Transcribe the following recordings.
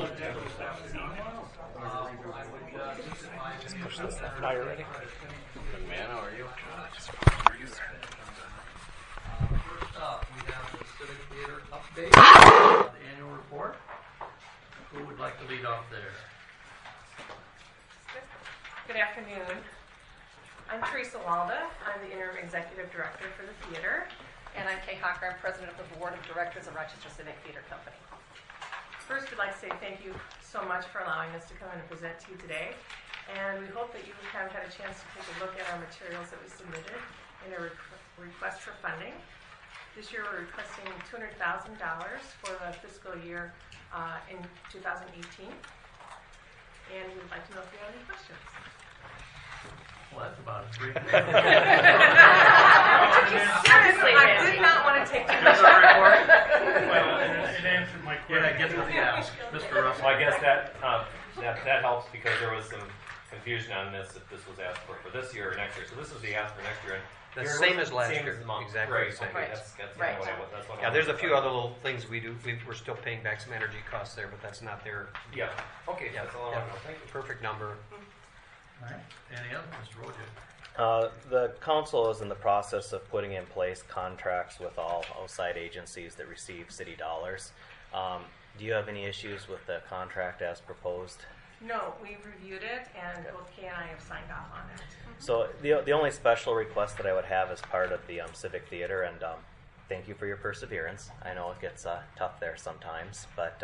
Just push this fire ready. Good man, how are you? First up, we have the Civic Theater update, the annual report. Who would like to lead off there? Good afternoon. I'm Teresa Walda. I'm the interim executive director for the theater. And I'm Kay Hocker. I'm president of the board of directors of Rochester Civic Theater Company. First, we'd like to say thank you so much for allowing us to come in and present to you today. And we hope that you have had a chance to take a look at our materials that we submitted in a request for funding. This year, we're requesting $200,000 for the fiscal year in 2018. And we would like to know if you have any questions. Well, that's about it. Brief. Seriously, I did not want to take too much of the report. Well, it answered my question. Yeah, get what you asked, Mr. Russell. Well, I guess that helps because there was some confusion on this, if this was asked for this year or next year. So this is the ask for next year. The same as last year. Same as the month. Exactly Right. the same. Okay. Right. That's Right. that's what Yeah, there's a few other little things we do. We're still paying back some energy costs there, but that's not their. Yeah. Okay. Yeah, That's all I want to know. Thank you. perfect number. All right. Any other, Mr. Roger? The council is in the process of putting in place contracts with all outside agencies that receive city dollars. Do you have any issues with the contract as proposed? No, we've reviewed it, and both Kay and I have signed off on it. So the only special request that I would have as part of the Civic Theater, and thank you for your perseverance. I know it gets tough there sometimes, but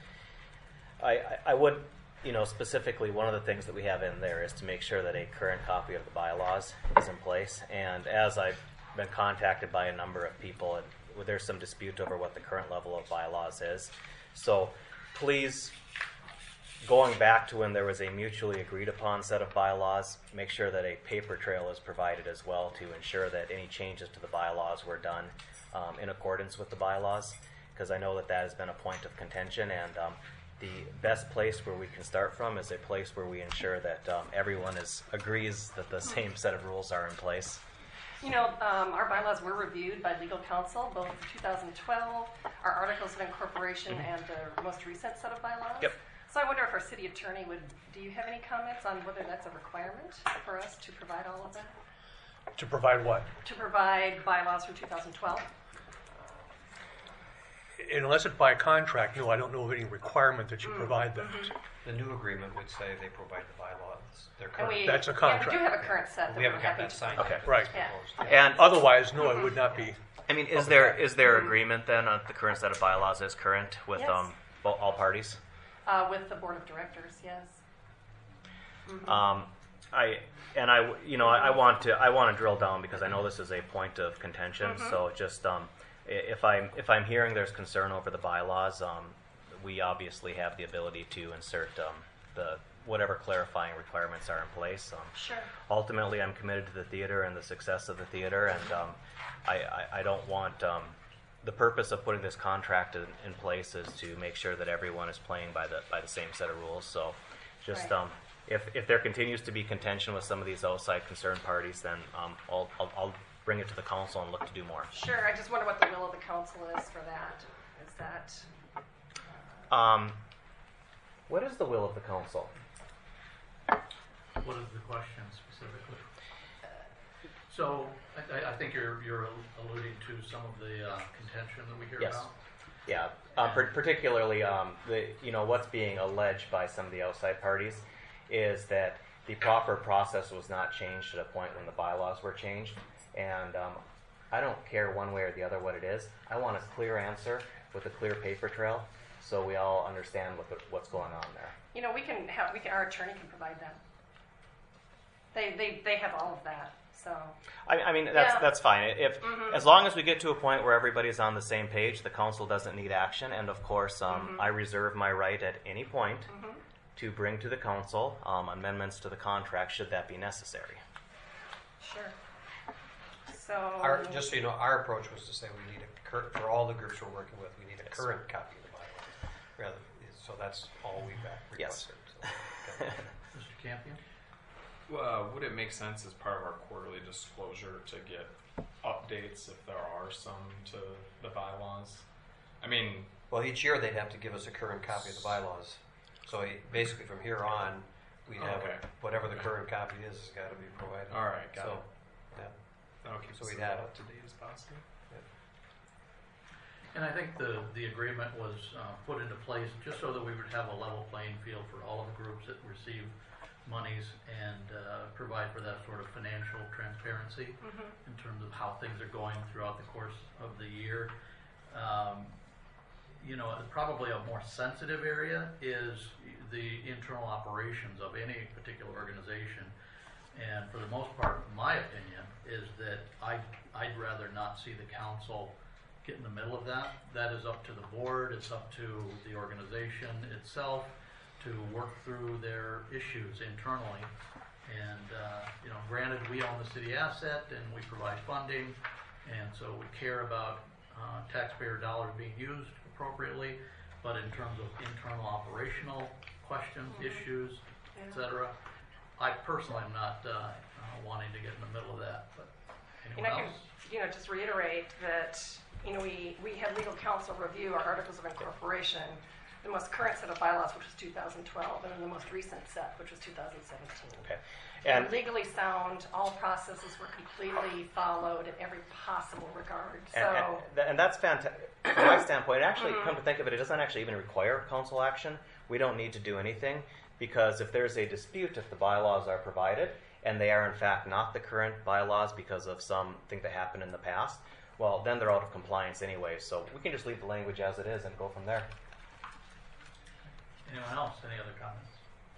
I would, specifically one of the things that we have in there is to make sure that a current copy of the bylaws is in place. And as I've been contacted by a number of people, there's some dispute over what the current level of bylaws is. So please, going back to when there was a mutually agreed upon set of bylaws, make sure that a paper trail is provided as well to ensure that any changes to the bylaws were done in accordance with the bylaws, because I know that has been a point of contention, and the best place where we can start from is a place where we ensure that everyone agrees that the same set of rules are in place. Our bylaws were reviewed by legal counsel, both for 2012, our articles of incorporation, and the most recent set of bylaws. Yep. So I wonder if our city attorney do you have any comments on whether that's a requirement for us to provide all of that? To provide what? To provide bylaws for 2012? Unless it's by contract, no, I don't know of any requirement that you provide that. The new agreement would say they provide the bylaws. They're And current. That's a Yeah, contract. we do have a current set that We we're haven't got happy that to signed. Okay. yet. Right. Yeah. And Otherwise, no, it would not be. I mean, is there agreement then on the current set of bylaws is current with Yes. all parties? With the board of directors, yes. I want to drill down because I know this is a point of contention. So just if I'm hearing there's concern over the bylaws, we obviously have the ability to insert the whatever clarifying requirements are in place. Sure. Ultimately, I'm committed to the theater and the success of the theater, and I don't want. The purpose of putting this contract in place is to make sure that everyone is playing by the same set of rules. So, just Right. If there continues to be contention with some of these outside concerned parties, then I'll bring it to the council and look to do more. Sure. I just wonder what the will of the council is for that. Is that What is the will of the council? What is the question specifically? So I think you're alluding to some of the contention that we hear Yes. about. Yeah, particularly what's being alleged by some of the outside parties is that the proper process was not changed to the point when the bylaws were changed, and I don't care one way or the other what it is. I want a clear answer with a clear paper trail, so we all understand what's going on there. our attorney can provide that. They have all of that. So I mean that's fine. If as long as we get to a point where everybody's on the same page, the council doesn't need action. And of course, I reserve my right at any point to bring to the council amendments to the contract should that be necessary. sure. So Just so you know, our approach was to say we need for all the groups we're working with, we need a current copy of the bylaw. So that's all we've requested. Yes. So, Mr. Campion? Would it make sense as part of our quarterly disclosure to get updates if there are some to the bylaws? I mean, well, each year they'd have to give us a current copy of the bylaws. So basically from here on, we have Okay. whatever the current copy is has got to be provided. All right, got So, it. yeah. Okay, So we'd we'd have- up to date as possible. And I think the agreement was put into place just so that we would have a level playing field for all of the groups that receive monies and provide for that sort of financial transparency in terms of how things are going throughout the course of the year. You know, probably a more sensitive area is the internal operations of any particular organization. And for the most part, my opinion is that I'd rather not see the council get in the middle of that. That is up to the board, it's up to the organization itself to work through their issues internally. And, you know, granted, we own the city asset and we provide funding, and so we care about taxpayer dollars being used appropriately, but in terms of internal operational questions, issues, et cetera, I personally am not wanting to get in the middle of that, but And anyone I can, else? just reiterate that, we had legal counsel review our articles of incorporation, the most current set of bylaws, which was 2012, and then the most recent set, which was 2017. Okay. They're And legally sound, all processes were completely followed in every possible regard. And that's fantastic. From my standpoint, actually, come to think of it, it doesn't actually even require council action. We don't need to do anything because if there's a dispute, if the bylaws are provided and they are in fact not the current bylaws because of something that happened in the past, well, then they're out of compliance anyway. So we can just leave the language as it is and go from there. Anyone else? Any other comments?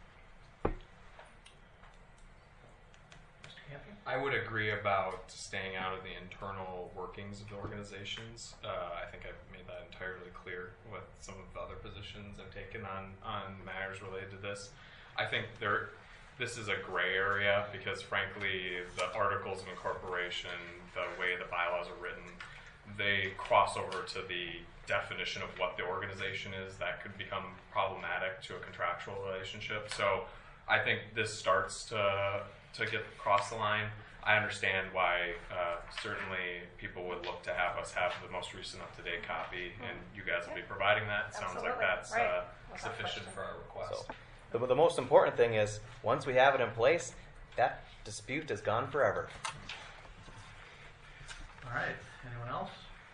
Mr. Campion? I would agree about staying out of the internal workings of the organizations. I think I've made that entirely clear with some of the other positions I've taken on matters related to this. I think this is a gray area because, frankly, the articles of incorporation, the way the bylaws are written, they cross over to the definition of what the organization is. That could become problematic to a contractual relationship. So I think this starts to get across the line. I understand why certainly people would look to have us have the most recent up-to-date copy, and you guys will be providing that. Sounds like Absolutely. that's Right. Without sufficient question. for our request. So the most important thing is once we have it in place, that dispute is gone forever. All right, anyone else?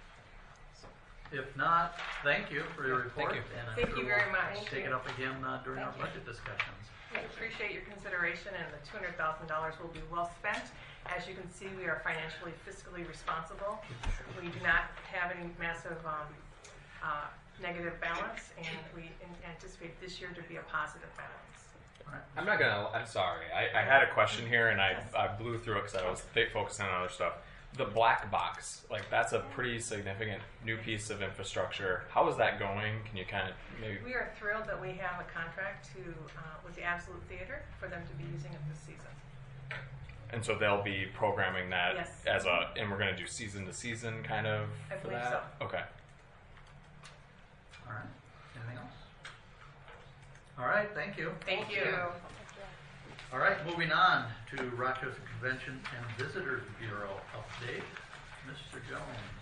If not, thank you for your report. you. And I'm Thank sure you very we'll much. Take it up again during our Thank you. budget discussions. I appreciate your consideration, and the $200,000 will be well spent. As you can see, we are financially, fiscally responsible. We do not have any massive negative balance, and we anticipate this year to be a positive balance. I'm sorry. I had a question here, and I blew through it because I was focusing on other stuff. The black box, that's a pretty significant new piece of infrastructure. How is that going? Can you kind of maybe? We are thrilled that we have a contract with the Absolute Theater for them to be using it this season. And so they'll be programming that Yes. and we're going to do season to season kind of I for believe that? Okay. All right, anything else? All right, thank you. Thank you. All right, moving on to Rochester Convention and Visitors Bureau update. Mr. Jones.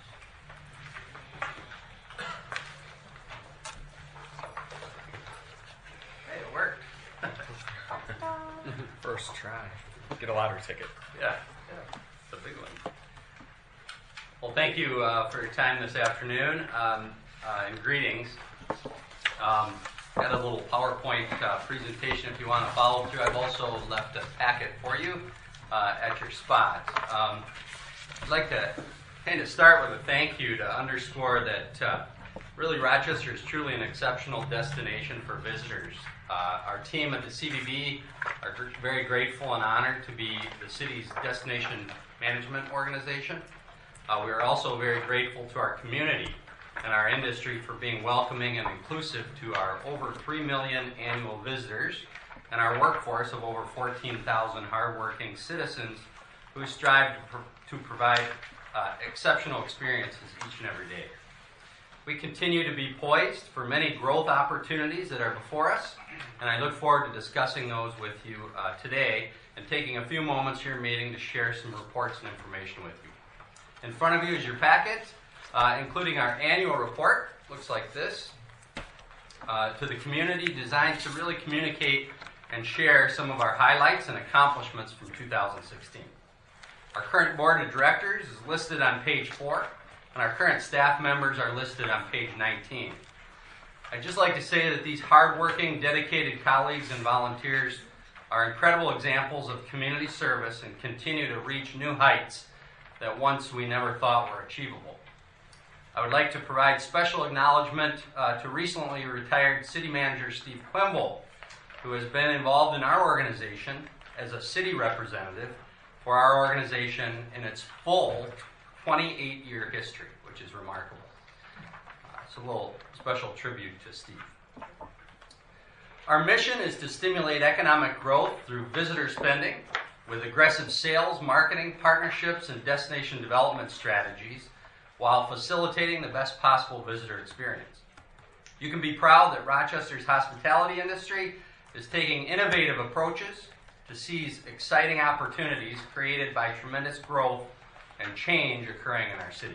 Hey, it worked. First try. Get a lottery ticket. Yeah, it's a big one. Well, thank you for your time this afternoon, and greetings. Got a little PowerPoint presentation if you want to follow through. I've also left a packet for you at your spot. I'd like to kind of start with a thank you to underscore that really Rochester is truly an exceptional destination for visitors. Our team at the CVB are very grateful and honored to be the city's destination management organization. We are also very grateful to our community and our industry for being welcoming and inclusive to our over 3 million annual visitors and our workforce of over 14,000 hardworking citizens who strive to provide exceptional experiences each and every day. We continue to be poised for many growth opportunities that are before us, and I look forward to discussing those with you today and taking a few moments here in meeting to share some reports and information with you. In front of you is your packet, including our annual report. Looks like this. to the community designed to really communicate and share some of our highlights and accomplishments from 2016. Our current board of directors is listed on page 4, and our current staff members are listed on page 19. I'd just like to say that these hardworking, dedicated colleagues and volunteers are incredible examples of community service and continue to reach new heights that once we never thought were achievable. I would like to provide special acknowledgement to recently retired City Manager Steve Quimble, who has been involved in our organization as a city representative for our organization in its full 28-year history, which is remarkable. It's a little special tribute to Steve. Our mission is to stimulate economic growth through visitor spending with aggressive sales, marketing, partnerships, and destination development strategies while facilitating the best possible visitor experience. You can be proud that Rochester's hospitality industry is taking innovative approaches to seize exciting opportunities created by tremendous growth and change occurring in our city.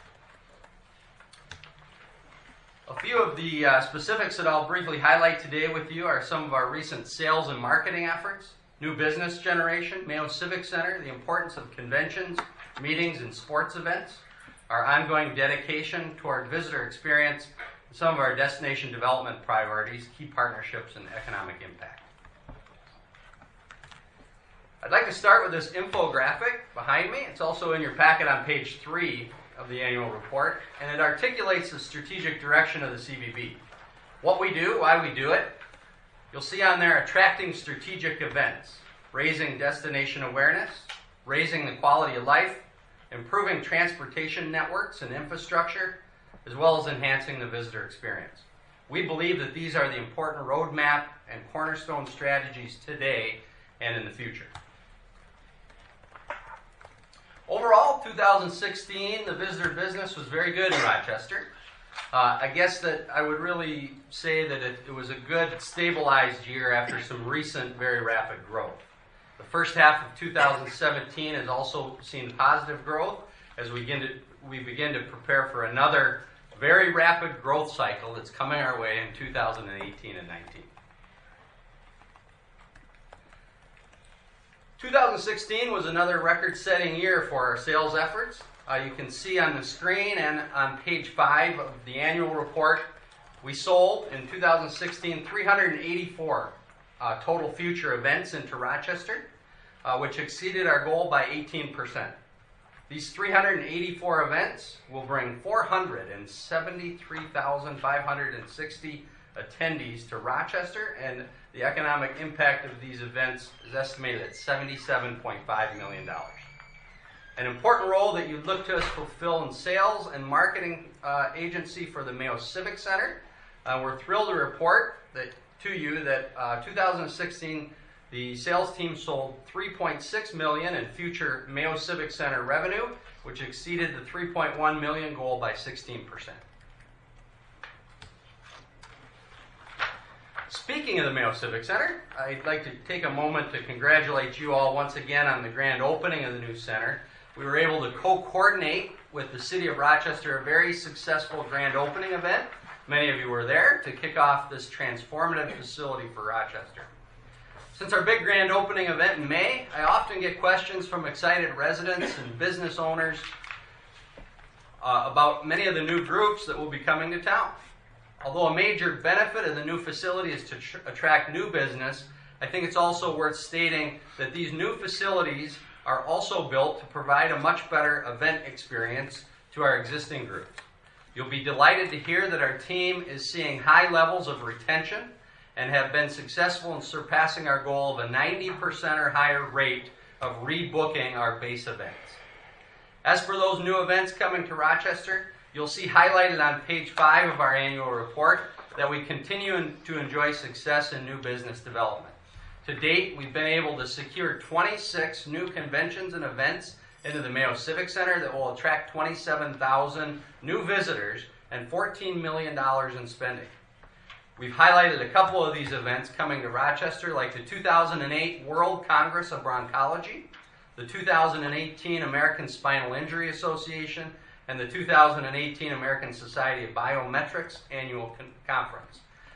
A few of the specifics that I'll briefly highlight today with you are some of our recent sales and marketing efforts, new business generation, Mayo Civic Center, the importance of conventions, meetings, and sports events, our ongoing dedication toward visitor experience, and some of our destination development priorities, key partnerships, and economic impact. I'd like to start with this infographic behind me. It's also in your packet on page 3 of the annual report, and it articulates the strategic direction of the CVB. What we do, why we do it. You'll see on there attracting strategic events, raising destination awareness, raising the quality of life, improving transportation networks and infrastructure, as well as enhancing the visitor experience. We believe that these are the important roadmap and cornerstone strategies today and in the future. Overall, 2016, the visitor business was very good in Rochester. I guess that I would really say that it was a good, stabilized year after some recent, very rapid growth. The first half of 2017 has also seen positive growth as we begin to prepare for another very rapid growth cycle that's coming our way in 2018 and 19. 2016 was another record-setting year for our sales efforts. You can see on the screen and on page 5 of the annual report, we sold in 2016 384 total future events into Rochester, which exceeded our goal by 18%. These 384 events will bring 473,560 attendees to Rochester, and the economic impact of these events is estimated at $77.5 million. An important role that you'd look to us fulfill in sales and marketing agency for the Mayo Civic Center. We're thrilled to report to you that 2016, the sales team sold $3.6 million in future Mayo Civic Center revenue, which exceeded the $3.1 million goal by 16%. Speaking of the Mayo Civic Center, I'd like to take a moment to congratulate you all once again on the grand opening of the new center. We were able to co-coordinate with the City of Rochester a very successful grand opening event. Many of you were there to kick off this transformative facility for Rochester. Since our big grand opening event in May, I often get questions from excited residents and business owners about many of the new groups that will be coming to town. Although a major benefit of the new facility is to attract new business, I think it's also worth stating that these new facilities are also built to provide a much better event experience to our existing groups. You'll be delighted to hear that our team is seeing high levels of retention and have been successful in surpassing our goal of a 90% or higher rate of rebooking our base events. As for those new events coming to Rochester, you'll see highlighted on page 5 of our annual report that we continue to enjoy success in new business development. To date, we've been able to secure 26 new conventions and events into the Mayo Civic Center that will attract 27,000 new visitors and $14 million in spending. We've highlighted a couple of these events coming to Rochester, like the 2008 World Congress of Bronchology, the 2018 American Spinal Injury Association, and the 2018 American Society of Biometrics Annual Conference.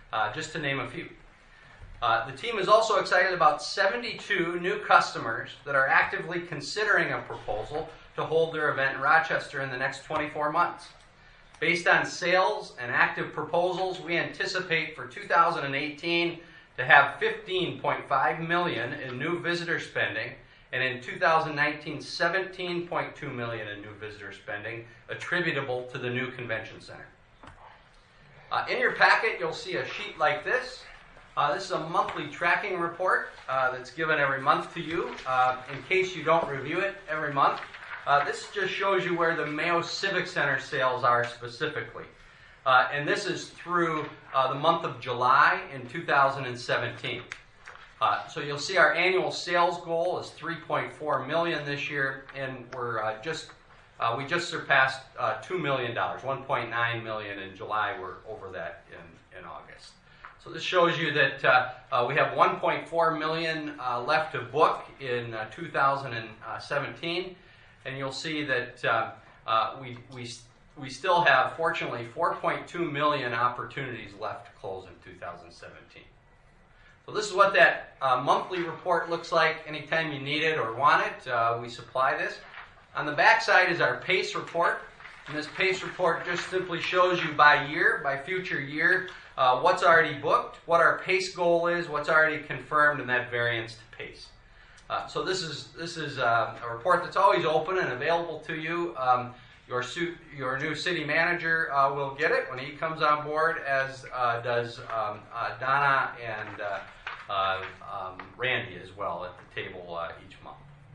just to name a few. The team is also excited about 72 new customers that are actively considering a proposal to hold their event in Rochester in the next 24 months. Based on sales and active proposals, we anticipate for 2018 to have $15.5 million in new visitor spending, and in 2019, $17.2 million in new visitor spending attributable to the new convention center. In your packet, you'll see a sheet like this. This is a monthly tracking report that's given every month to you. In case you don't review it every month, this just shows you where the Mayo Civic Center sales are specifically. And this is through the month of July in 2017. So you'll see our annual sales goal is $3.4 million this year, and we just surpassed $2 million, $1.9 million in July. We're over that in August. So this shows you that we have $1.4 million left to book in 2017, and you'll see that we still have, fortunately, 4.2 million opportunities left to close in 2017. So this is what that monthly report looks like. Anytime you need it or want it, we supply this. On the back side is our PACE report, and this PACE report just simply shows you by future year, what's already booked, what our PACE goal is, what's already confirmed, and that variance to PACE. So this is a report that's always open and available to you. Your new city manager will get it when he comes on board, as does Donna and Randy as well at the table each month.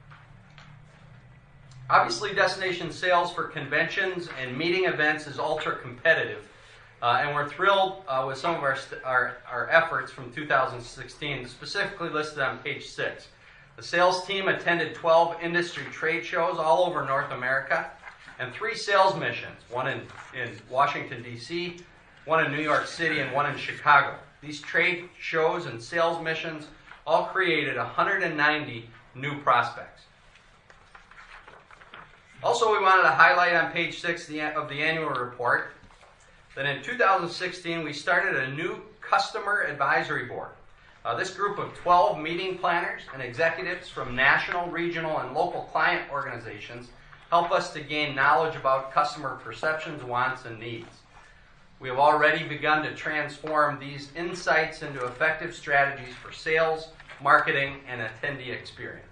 Obviously, destination sales for conventions and meeting events is ultra competitive, and we're thrilled with some of our efforts from 2016, specifically listed on page 6. The sales team attended 12 industry trade shows all over North America, and 3 sales missions, one in Washington, D.C., one in New York City, and one in Chicago. These trade shows and sales missions all created 190 new prospects. Also, we wanted to highlight on page 6 of the annual report that in 2016 we started a new customer advisory board. This group of 12 meeting planners and executives from national, regional, and local client organizations help us to gain knowledge about customer perceptions, wants, and needs. We have already begun to transform these insights into effective strategies for sales, marketing, and attendee experience.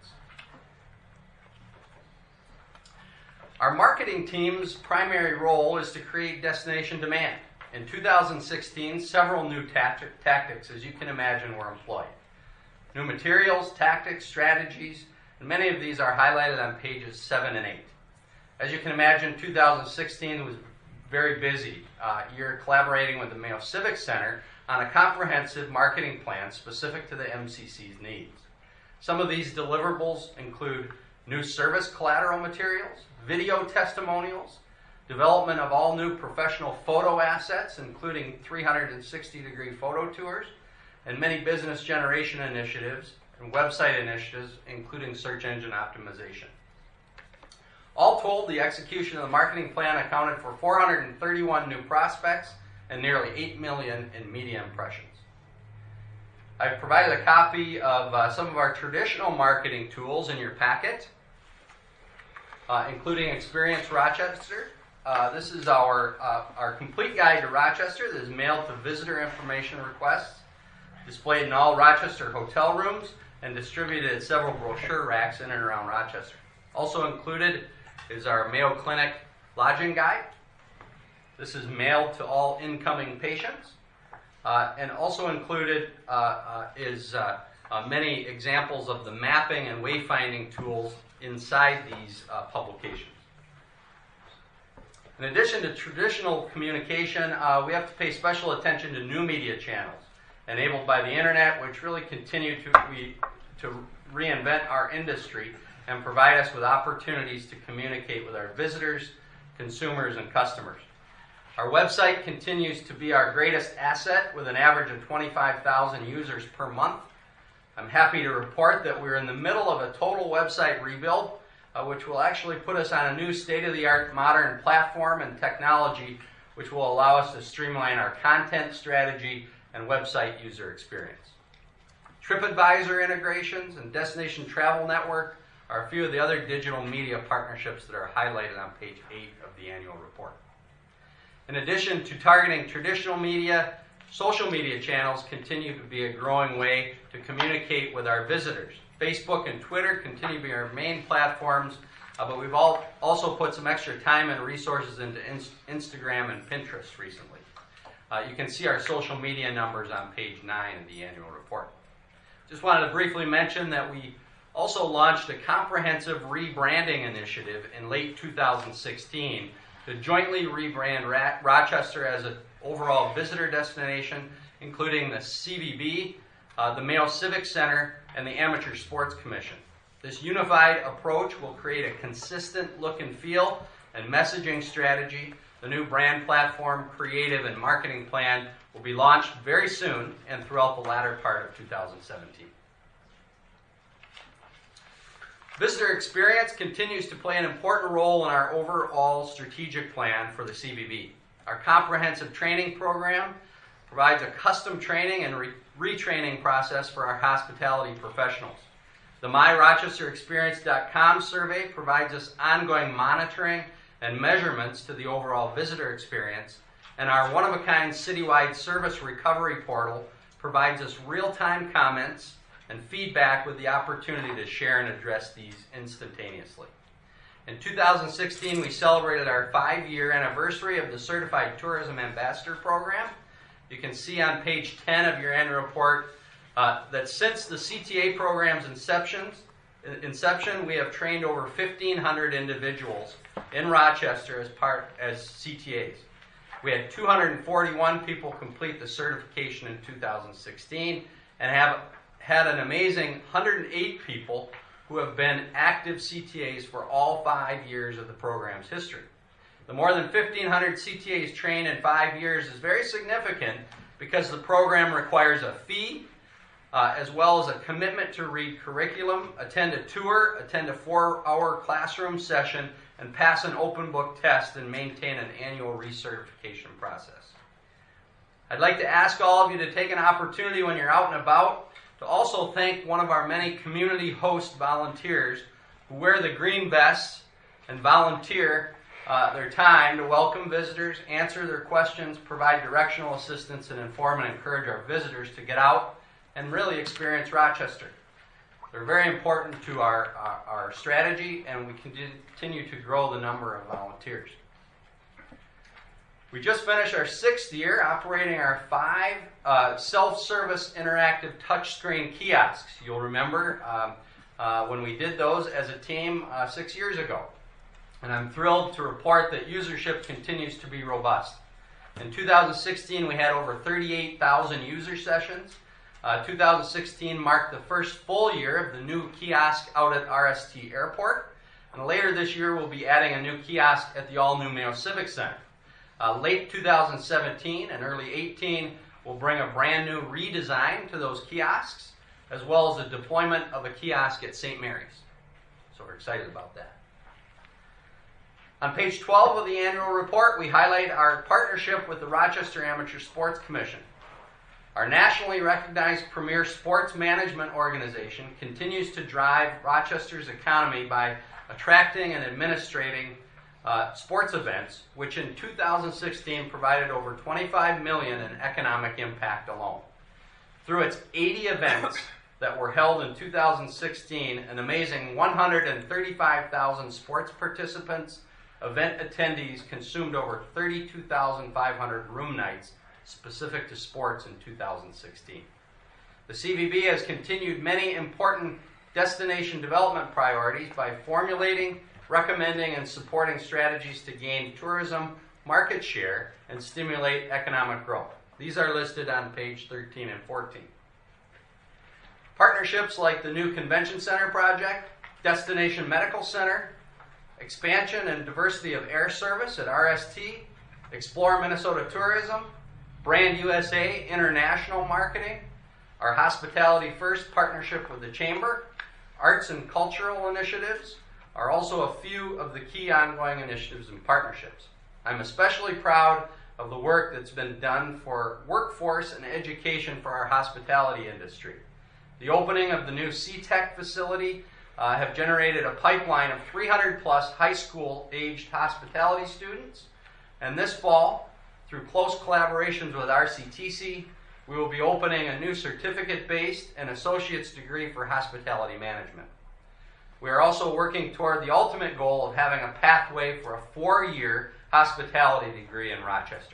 Our marketing team's primary role is to create destination demand. In 2016, several new tactics, as you can imagine, were employed. New materials, tactics, strategies, and many of these are highlighted on pages 7 and 8. As you can imagine, 2016 was a very busy year collaborating with the Mayo Civic Center on a comprehensive marketing plan specific to the MCC's needs. Some of these deliverables include new service collateral materials, video testimonials, development of all new professional photo assets, including 360-degree photo tours, and many business generation initiatives and website initiatives, including search engine optimization. All told, the execution of the marketing plan accounted for 431 new prospects and nearly 8 million in media impressions. I've provided a copy of some of our traditional marketing tools in your packet, including Experience Rochester. This is our complete guide to Rochester that is mailed to visitor information requests, displayed in all Rochester hotel rooms, and distributed at several brochure racks in and around Rochester. Also included is our Mayo Clinic lodging guide. This is mailed to all incoming patients. And also included is many examples of the mapping and wayfinding tools inside these publications. In addition to traditional communication, we have to pay special attention to new media channels enabled by the internet, which really continue to reinvent our industry and provide us with opportunities to communicate with our visitors, consumers, and customers. Our website continues to be our greatest asset with an average of 25,000 users per month. I'm happy to report that we're in the middle of a total website rebuild, which will actually put us on a new state-of-the-art modern platform and technology, which will allow us to streamline our content strategy and website user experience. TripAdvisor integrations and Destination Travel Network are a few of the other digital media partnerships that are highlighted on page 8 of the annual report. In addition to targeting traditional media, social media channels continue to be a growing way to communicate with our visitors. Facebook and Twitter continue to be our main platforms, but we've also put some extra time and resources into Instagram and Pinterest recently. You can see our social media numbers on page 9 of the annual report. Just wanted to briefly mention that we also launched a comprehensive rebranding initiative in late 2016 to jointly rebrand Rochester as an overall visitor destination, including the CVB, the Mayo Civic Center, and the Amateur Sports Commission. This unified approach will create a consistent look and feel and messaging strategy. The new brand platform, creative, and marketing plan will be launched very soon and throughout the latter part of 2017. Visitor experience continues to play an important role in our overall strategic plan for the CVB. Our comprehensive training program provides a custom training and retraining process for our hospitality professionals. The MyRochesterExperience.com survey provides us ongoing monitoring and measurements to the overall visitor experience, and our one-of-a-kind citywide service recovery portal provides us real-time comments and feedback with the opportunity to share and address these instantaneously. In 2016, we celebrated our 5-year anniversary of the Certified Tourism Ambassador Program. You can see on page 10 of your annual report that since the CTA program's inception, we have trained over 1,500 individuals in Rochester as CTAs. We had 241 people complete the certification in 2016 and have had an amazing 108 people who have been active CTAs for all 5 years of the program's history. The more than 1,500 CTAs trained in 5 years is very significant because the program requires a fee as well as a commitment to read curriculum, attend a tour, attend a 4-hour classroom session, and pass an open book test and maintain an annual recertification process. I'd like to ask all of you to take an opportunity when you're out and about to also thank one of our many community host volunteers who wear the green vests and volunteer their time to welcome visitors, answer their questions, provide directional assistance, and inform and encourage our visitors to get out and really experience Rochester. They're very important to our strategy, and we continue to grow the number of volunteers. We just finished our 6th year operating our 5 self-service interactive touchscreen kiosks. You'll remember when we did those as a team 6 years ago. And I'm thrilled to report that usership continues to be robust. In 2016, we had over 38,000 user sessions. 2016 marked the first full year of the new kiosk out at RST Airport. And later this year, we'll be adding a new kiosk at the all-new Mayo Civic Center. Late 2017 and early 2018 will bring a brand new redesign to those kiosks, as well as a deployment of a kiosk at St. Mary's. So we're excited about that. On page 12 of the annual report, we highlight our partnership with the Rochester Amateur Sports Commission. Our nationally recognized premier sports management organization continues to drive Rochester's economy by attracting and administrating sports events, which in 2016 provided over $25 million in economic impact alone. Through its 80 events that were held in 2016, an amazing 135,000 sports participants, event attendees consumed over 32,500 room nights specific to sports in 2016. The CVB has continued many important destination development priorities by formulating, recommending, and supporting strategies to gain tourism market share and stimulate economic growth. These are listed on page 13 and 14. Partnerships like the new Convention Center project, Destination Medical Center, expansion and diversity of air service at RST, Explore Minnesota Tourism, Brand USA International Marketing, our Hospitality First partnership with the Chamber, arts and cultural initiatives are also a few of the key ongoing initiatives and partnerships. I'm especially proud of the work that's been done for workforce and education for our hospitality industry. The opening of the new C-Tech facility have generated a pipeline of 300 plus high school aged hospitality students. And this fall, through close collaborations with RCTC, we will be opening a new certificate-based and associate's degree for hospitality management. We are also working toward the ultimate goal of having a pathway for a 4-year hospitality degree in Rochester.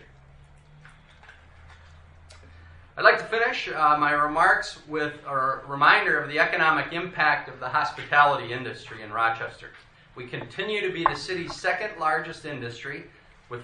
I'd like to finish my remarks with a reminder of the economic impact of the hospitality industry in Rochester. We continue to be the city's second largest industry with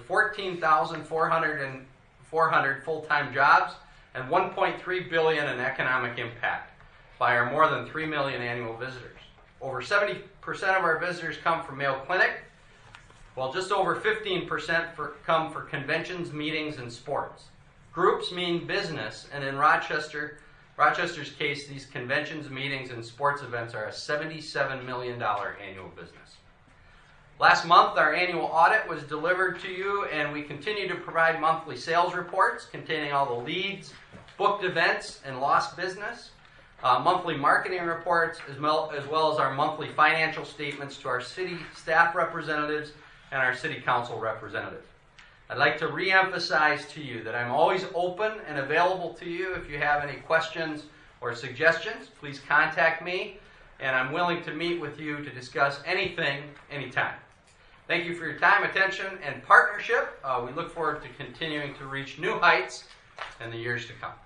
14,400 full-time jobs and $1.3 billion in economic impact by our more than 3 million annual visitors. Over 70% of our visitors come from Mayo Clinic, while just over 15% come for conventions, meetings, and sports. Groups mean business, and in Rochester's case, these conventions, meetings, and sports events are a $77 million annual business. Last month, our annual audit was delivered to you, and we continue to provide monthly sales reports containing all the leads, booked events, and lost business, monthly marketing reports, as well as our monthly financial statements to our city staff representatives and our city council representatives. I'd like to reemphasize to you that I'm always open and available to you. If you have any questions or suggestions, please contact me, and I'm willing to meet with you to discuss anything, anytime. Thank you for your time, attention, and partnership. We look forward to continuing to reach new heights in the years to come.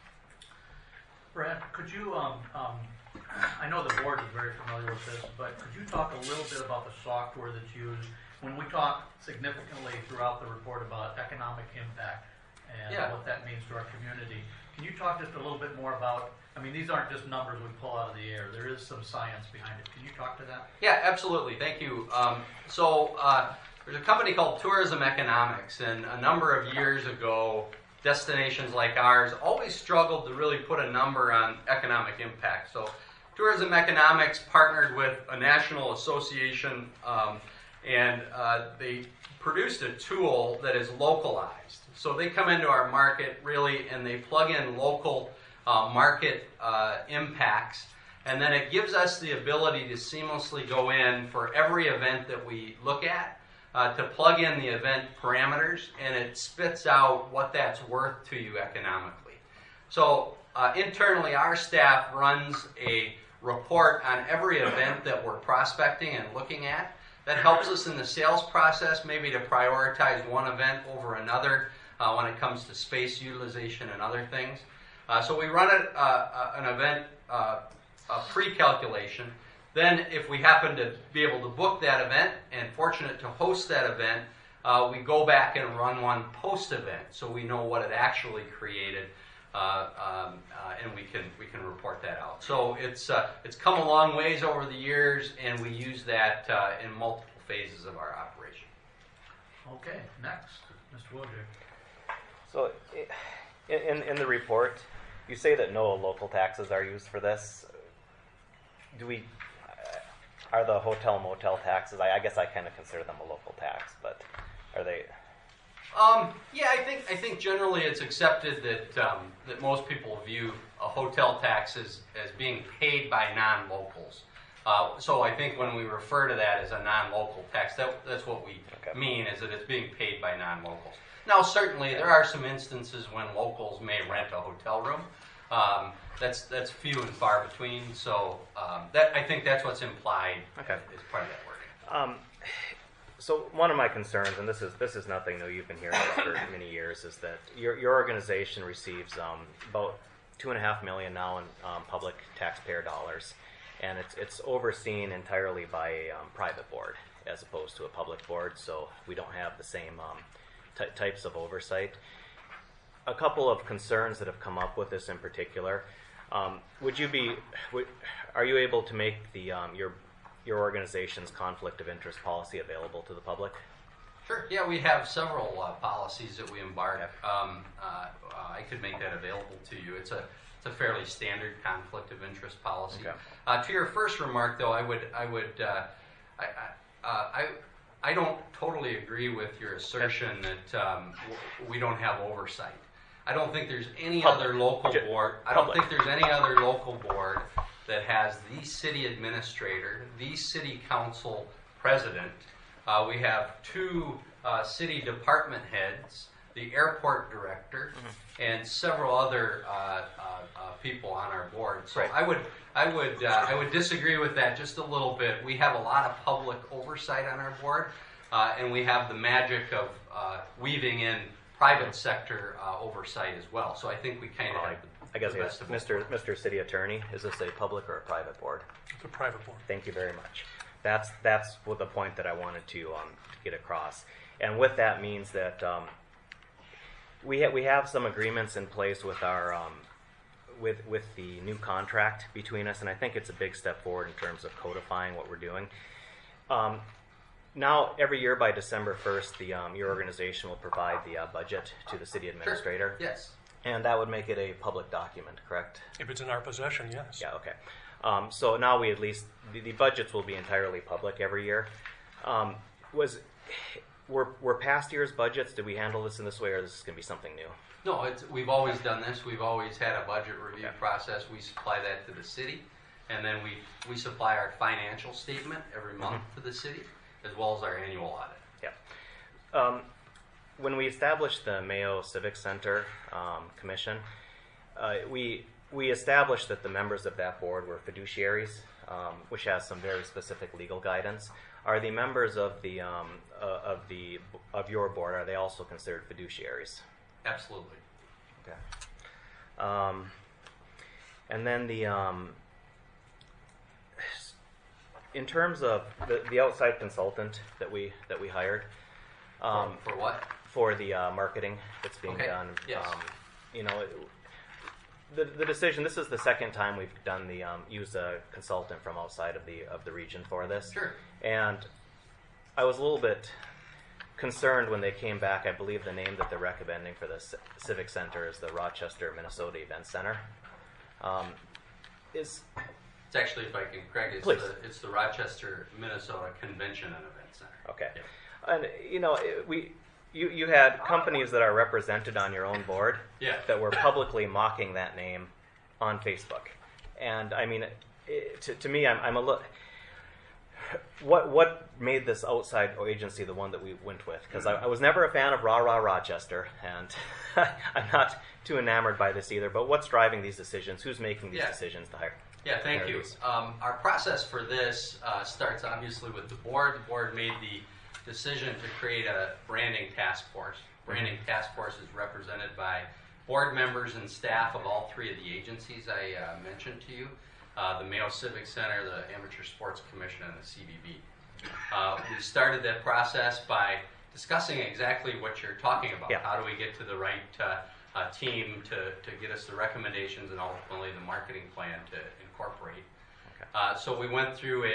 Brad, could you, I know the board is very familiar with this, but could you talk a little bit about the software that's used? When we talk significantly throughout the report about economic impact and what that means to our community, can you talk just a little bit more about, I mean, these aren't just numbers we pull out of the air. There is some science behind it. Can you talk to that? Yeah, absolutely. Thank you. There's a company called Tourism Economics, and a number of years ago, destinations like ours always struggled to really put a number on economic impact. So Tourism Economics partnered with a national association, and they produced a tool that is localized. So they come into our market really, and they plug in local market impacts, and then it gives us the ability to seamlessly go in for every event that we look at, to plug in the event parameters, and it spits out what that's worth to you economically. So internally, our staff runs a report on every event that we're prospecting and looking at. That helps us in the sales process, maybe to prioritize one event over another when it comes to space utilization and other things. So we run an event pre-calculation. Then if we happen to be able to book that event and fortunate to host that event, we go back and run one post-event so we know what it actually created, and we can report that out. So it's come a long ways over the years, and we use that in multiple phases of our operation. Okay, next, Mr. Wojcik. So in the report, you say that no local taxes are used for this. Are the hotel motel taxes? I guess I kind of consider them a local tax, but are they? Yeah, I think generally it's accepted that most people view a hotel tax as being paid by non-locals. So I think when we refer to that as a non-local tax, that's what we mean, is that it's being paid by non-locals. Now, certainly there are some instances when locals may rent a hotel room. That's few and far between. So I think that's what's implied as part of that wording. So one of my concerns, and this is nothing new, you've been hearing this for many years, is that your organization receives about $2.5 million now in public taxpayer dollars, and it's overseen entirely by a private board as opposed to a public board. So we don't have the same types of oversight. A couple of concerns that have come up with this in particular. Are you able to make the your organization's conflict of interest policy available to the public? Sure. Yeah, we have several policies that we embark. I could make that available to you. It's a fairly standard conflict of interest policy. To your first remark, though, I I don't totally agree with your assertion that we don't have oversight. I don't think there's any Public. other local Ju- board. I don't public. think there's any other local board that has the city administrator, the city council president. We have 2 city department heads, the airport director, and several other people on our board. So Right. I would disagree with that just a little bit. We have a lot of public oversight on our board, and we have the magic of weaving in private sector oversight as well. So I think we kind of Well, have I guess the best of both. Mr. City Attorney, is this a public or a private board? It's a private board. Thank you very much. That's what the point that I wanted to get across. And what that means that we have some agreements in place with our with the new contract between us, and I think it's a big step forward in terms of codifying what we're doing. Now, every year by December 1st, your organization will provide the budget to the city administrator, Sure. Yes. and that would make it a public document, correct? If it's in our possession, yes. Yeah, okay. So now we at least, the budgets will be entirely public every year. Were past year's budgets, did we handle this in this way, or is this going to be something new? No, we've always done this. We've always had a budget review Okay. process. We supply that to the city, and then we supply our financial statement every month to the city, as well as our annual audit. Yeah. When we established the Mayo Civic Center Commission, we established that the members of that board were fiduciaries, which has some very specific legal guidance. Are the members of your board, are they also considered fiduciaries? Absolutely. Okay. And then in terms of the outside consultant that we hired, For what? for the marketing that's being Okay, done. yes. The decision. This is the second time we've done used a consultant from outside of the region for this. Sure. And I was a little bit concerned when they came back. I believe the name that they're recommending for the Civic Center is the Rochester, Minnesota Event Center. It's actually, if I can correct, Please. it's the Rochester, Minnesota Convention and Event Center. Okay. Yeah. And you had companies that are represented on your own board Yeah. that were publicly mocking that name on Facebook. And I mean, to me, I'm a little. What made this outside agency the one that we went with? Because I was never a fan of Rah Rah Rochester, and I'm not too enamored by this either. But what's driving these decisions? Who's making these Yeah. decisions to hire? Yeah, thank hire you. these? Our process for this starts obviously with the board. The board made the decision to create a branding task force. Branding task force is represented by board members and staff of all 3 of the agencies I mentioned to you. The Mayo Civic Center, the Amateur Sports Commission, and the CBB. We started that process by discussing exactly what you're talking about. Yeah. How do we get to the right team to get us the recommendations and ultimately the marketing plan to incorporate. Okay. So we went through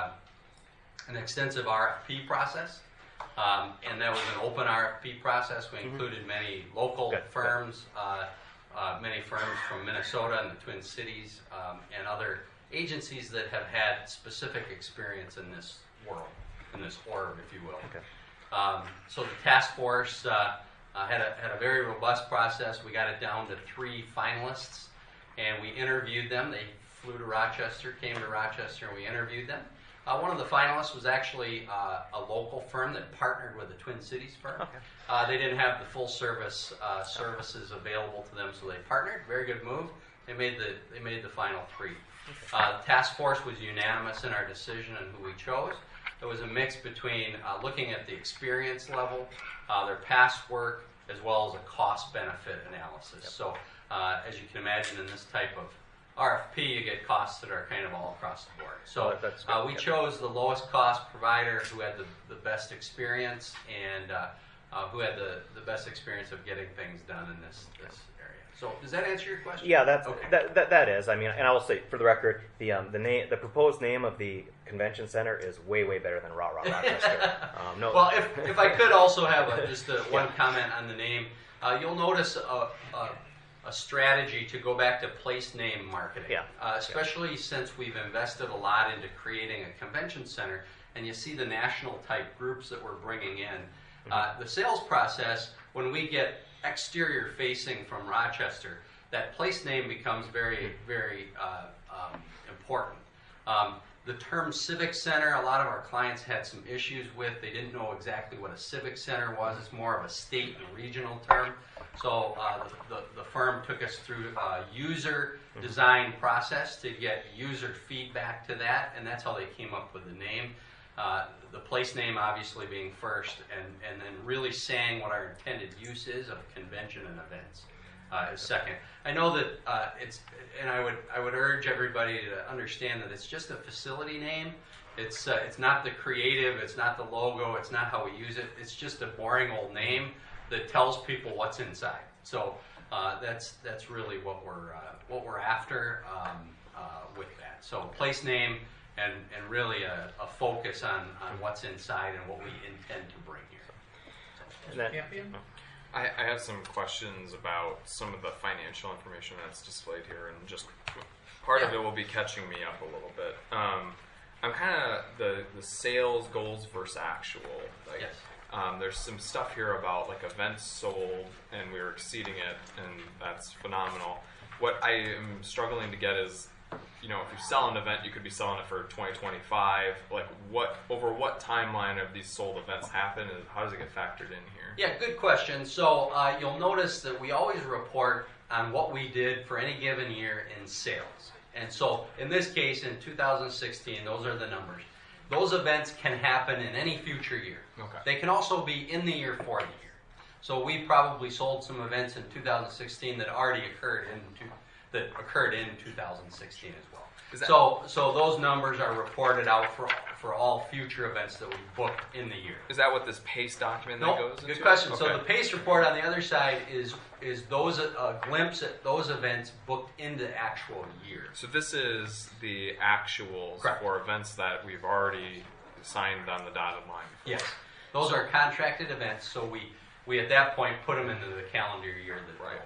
an extensive RFP process, and that was an open RFP process. We included many local Good. firms, many firms from Minnesota and the Twin Cities, and other agencies that have had specific experience in this world, in this org, if you will. Okay. So the task force had a very robust process. We got it down to 3 finalists, and we interviewed them. They flew to Rochester, came to Rochester, and we interviewed them. One of the finalists was actually a local firm that partnered with a Twin Cities firm. Okay. They didn't have the full service services available to them, so they partnered. Very good move. They made the final 3. The task force was unanimous in our decision on who we chose. It was a mix between looking at the experience level, their past work, as well as a cost-benefit analysis. So, as you can imagine, in this type of RFP, you get costs that are kind of all across the board. So Well, that's good. we Yep. chose the lowest cost provider who had the best experience and who had the best experience of getting things done in this area. So does that answer your question? Yeah, that's Okay. that is. I mean, and I will say for the record, the proposed name of the convention center is way better than Rah Rah Rochester. No. Well, if I could also have just one comment on the name, you'll notice a strategy to go back to place name marketing. Yeah. Especially since we've invested a lot into creating a convention center, and you see the national type groups that we're bringing in. The sales process, when we get exterior facing from Rochester, that place name becomes very, very important. The term civic center, a lot of our clients had some issues with. They didn't know exactly what a civic center was. It's more of a state and regional term. So the firm took us through a user design process to get user feedback to that, and that's how they came up with the name. The place name obviously being first, and then really saying what our intended use is of convention and events is second. I know that and I would urge everybody to understand that it's just a facility name. It's not the creative, it's not the logo, it's not how we use it. It's just a boring old name that tells people what's inside. So that's really what we're after with that. So place name and really a focus on what's inside and what we intend to bring here. And that- Champion? I have some questions about some of the financial information that's displayed here, and just part of it will be catching me up a little bit. I'm kind of the sales goals versus actual. Like, Yes. There's some stuff here about like events sold, and we were exceeding it, and that's phenomenal. What I am struggling to get is, if you sell an event, you could be selling it for 2025. Like, over what timeline of these sold events happen, and how does it get factored in here? Yeah, good question. So you'll notice that we always report on what we did for any given year in sales. And so in this case, in 2016, those are the numbers. Those events can happen in any future year. Okay. They can also be in the year for the year. So we probably sold some events in 2016 that already occurred in 2016 as well. So those numbers are reported out for all future events that we booked in the year. Is that what this PACE document that goes into? Good question. Okay. So the PACE report on the other side is those a glimpse at those events booked into actual years. So this is the actuals Correct. for events that we've already signed on the dotted line for. Yes, those are contracted events. So we at that point put them into the calendar year that Right. occur.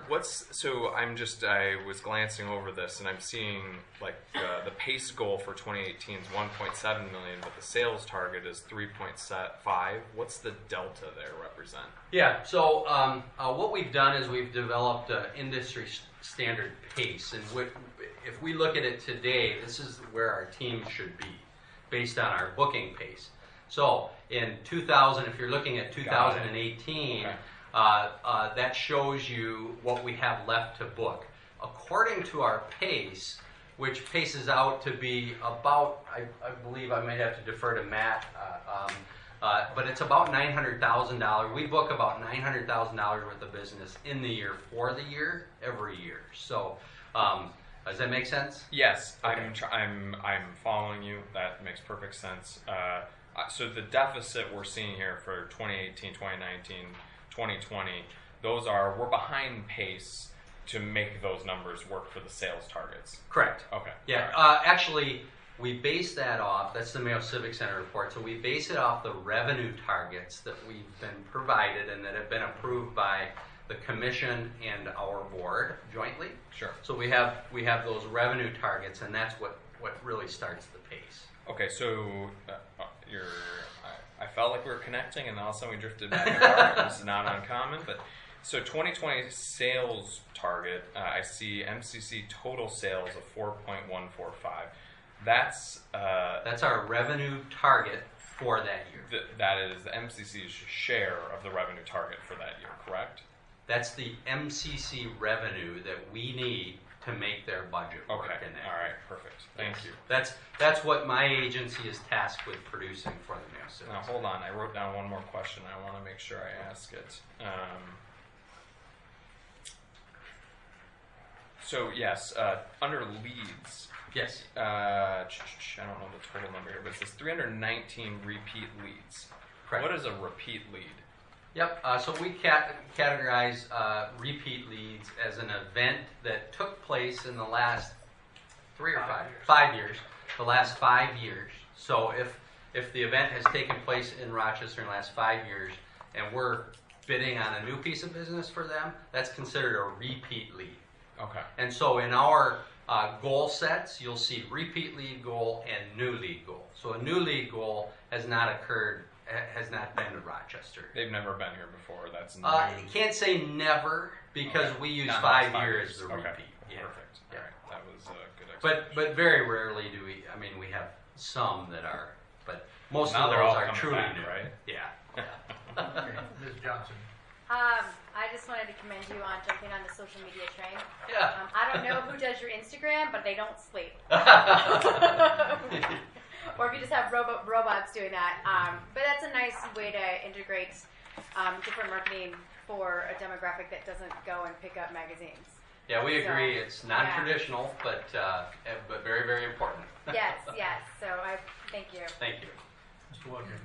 I was glancing over this, and I'm seeing like the PACE goal for 2018 is 1.7 million, but the sales target is 3.5. What's the delta there represent? Yeah, so what we've done is we've developed an industry standard PACE, and if we look at it today, this is where our team should be, based on our booking pace. So in 2000, if you're looking at 2018, Okay. That shows you what we have left to book. According to our pace, which paces out to be about, I believe I might have to defer to Matt, but it's about $900,000. We book about $900,000 worth of business in the year for the year, every year. So does that make sense? Yes, Okay. I'm following you. That makes perfect sense. So the deficit we're seeing here for 2018, 2019, 2020, we're behind pace to make those numbers work for the sales targets. Correct. Okay. Yeah, All right. actually, we base that off, that's the Mayo Civic Center report, so we base it off the revenue targets that we've been provided and that have been approved by the commission and our board jointly. Sure. So we have those revenue targets, and that's what really starts the pace. Okay, so I felt like we were connecting, and all of a sudden we drifted back apart. This is not uncommon, but so 2020 sales target, I see MCC total sales of 4.145. That's That's our revenue target for that year. that is the MCC's share of the revenue target for that year, correct? That's the MCC revenue that we need to make their budget work Okay. in that All year. right. Perfect. Thank you. That's what my agency is tasked with producing for the Mayo Civic Now Center. hold on. I wrote down one more question. I want to make sure I ask it. So yes, under leads. Yes. I don't know the total number here, but it says 319 repeat leads. Correct. What is a repeat lead? Yep. So we categorize repeat leads as an event that took place in the last 3 or 5 years. 5 years. The last 5 years. So if the event has taken place in Rochester in the last 5 years, and we're bidding on a new piece of business for them, that's considered a repeat lead. Okay. And so in our goal sets, you'll see repeat lead goal and new lead goal. So a new lead goal has not been to Rochester. They've never been here before. That's new. You can't say never because we use Not 5 5 years as the Okay. repeat. Yeah. Perfect. Yeah. All right. That was a good But explanation. very rarely do we. I mean, we have some that are, but most Now of they're those all are coming truly back, new. right? Yeah. Okay, Ms. Johnson. I just wanted to commend you on jumping on the social media train. Yeah. I don't know who does your Instagram, but they don't sleep. Or if you just have robots doing that. But that's a nice way to integrate different marketing for a demographic that doesn't go and pick up magazines. Yeah, we agree. So, It's non-traditional, but very, very important. Yes. So I thank you. Thank you. Mr. Wojcik.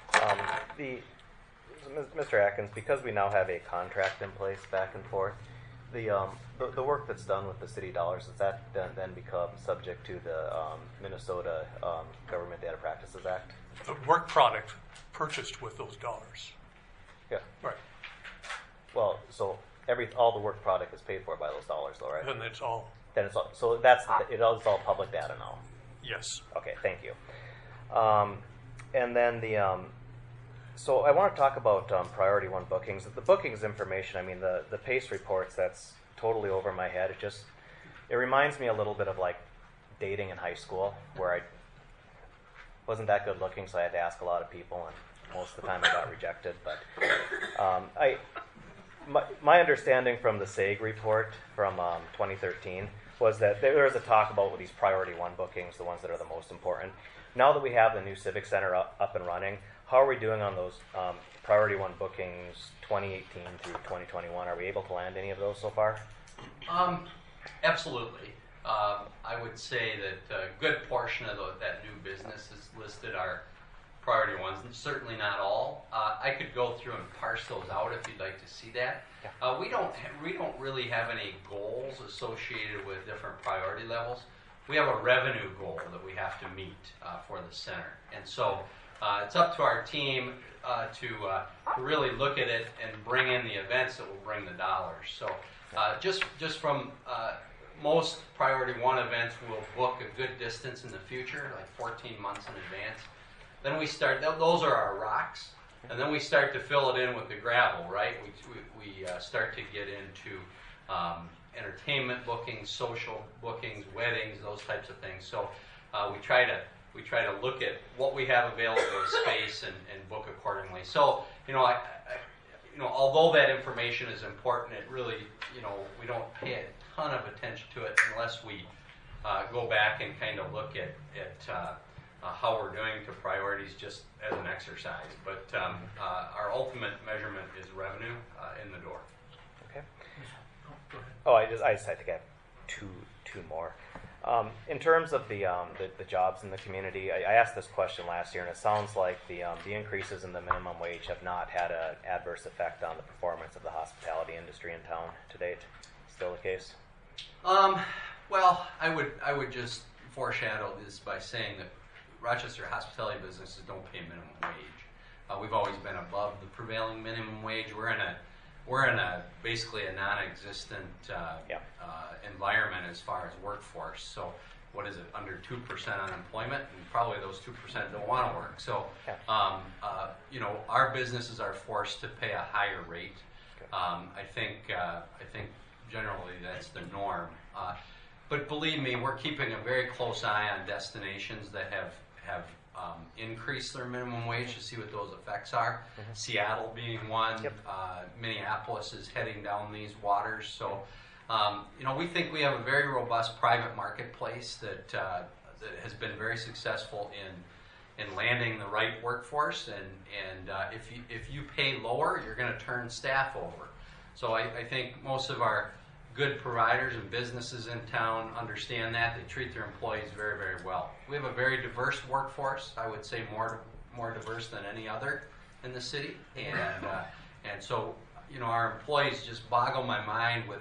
Mr. Atkins, because we now have a contract in place back and forth, the work that's done with the city dollars, does that then become subject to the Minnesota Government Data Practices Act? The work product purchased with those dollars. Yeah. Right. Well, so all the work product is paid for by those dollars, though, right? And it's all, Then it's all, so it is all public data now. yes. Okay, thank you. And then so I want to talk about priority one bookings. The bookings information, I mean, the PACE reports, that's totally over my head. It reminds me a little bit of like dating in high school, where I wasn't that good looking, so I had to ask a lot of people, and most of the time I got rejected. But my understanding from the SAG report from 2013 was that there was a talk about these priority one bookings, the ones that are the most important. Now that we have the new Civic Center up and running, how are we doing on those priority one bookings 2018 through 2021? Are we able to land any of those so far? Absolutely. I would say that a good portion of that new business is listed are priority ones, and certainly not all. I could go through and parse those out if you'd like to see that. Yeah. We don't really have any goals associated with different priority levels. We have a revenue goal that we have to meet for the center, and so it's up to our team to really look at it and bring in the events that will bring the dollars. So just from most priority one events, we'll book a good distance in the future, like 14 months in advance. Then we start, those are our rocks, and then we start to fill it in with the gravel, right? We start to get into entertainment bookings, social bookings, weddings, those types of things. So we try to look at what we have available in space and book accordingly. So although that information is important, it really we don't pay a ton of attention to it unless we go back and kind of look at how we're doing to priorities just as an exercise. But our ultimate measurement is revenue in the door. Okay. Go ahead. Oh, I just think I have two more. In terms of the jobs in the community, I asked this question last year, and it sounds like the increases in the minimum wage have not had an adverse effect on the performance of the hospitality industry in town to date. Still the case? Well, I would just foreshadow this by saying that Rochester hospitality businesses don't pay minimum wage. We've always been above the prevailing minimum wage. We're in a basically a non-existent environment as far as workforce. So what is it, under 2% unemployment, and probably those 2% don't want to work. So our businesses are forced to pay a higher rate. I think generally that's the norm. But believe me, we're keeping a very close eye on destinations that have increased their minimum wage to see what those effects are. Mm-hmm. Seattle being one. Yep. Minneapolis is heading down these waters. So, we think we have a very robust private marketplace that has been very successful in landing the right workforce. And if you pay lower, you're going to turn staff over. So I think most of our good providers and businesses in town understand that. They treat their employees very, very well. We have a very diverse workforce. I would say more diverse than any other in the city. And so our employees just boggle my mind with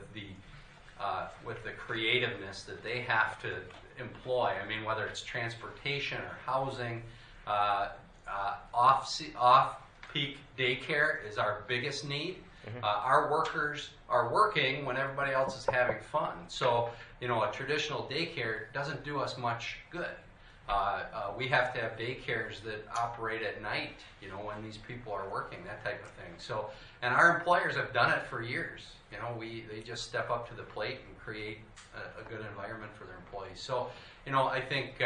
the creativeness that they have to employ. I mean, whether it's transportation or housing, off off-peak daycare is our biggest need. Our workers are working when everybody else is having fun. So, a traditional daycare doesn't do us much good. We have to have daycares that operate at night, when these people are working, that type of thing. So, and our employers have done it for years. They just step up to the plate and create a good environment for their employees. So, I think